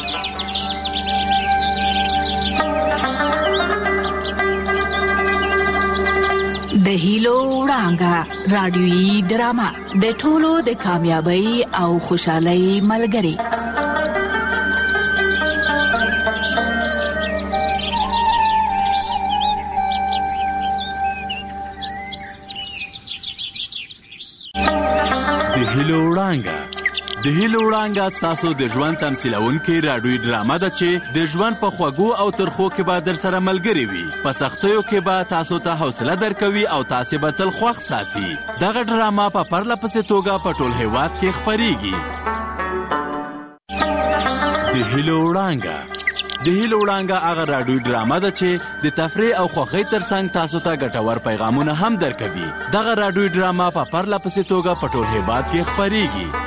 د هیلو وړانګه رادیويي ډرامه د ټولو د کامیابی او خوشحالۍ ملګری. د هیلو وړانګه د هیلو وړانګه ستاسو د ژوند تمثیلونکې راډیويي ډرامه ده چې د ژوند په خوږو او ترخو کې به در سره ملګرې وي. په سختیو کې به تاسو ته حوصله درکوي او تاسې به تل خوښ ساتي. دغه ډرامه په پرله پسې توګه په ټول هیواد کې خپریږي. د هیلو وړانګه د هیلو وړانګه هغه راډیويي ډرامه ده چې د تفریح او خوښۍ ترڅنګ تاسو ته ګټور پیغامونه هم درکوي. دغه راډیويي ډرامه په پرله پسې توګه په ټول هیواد کې خپریږي.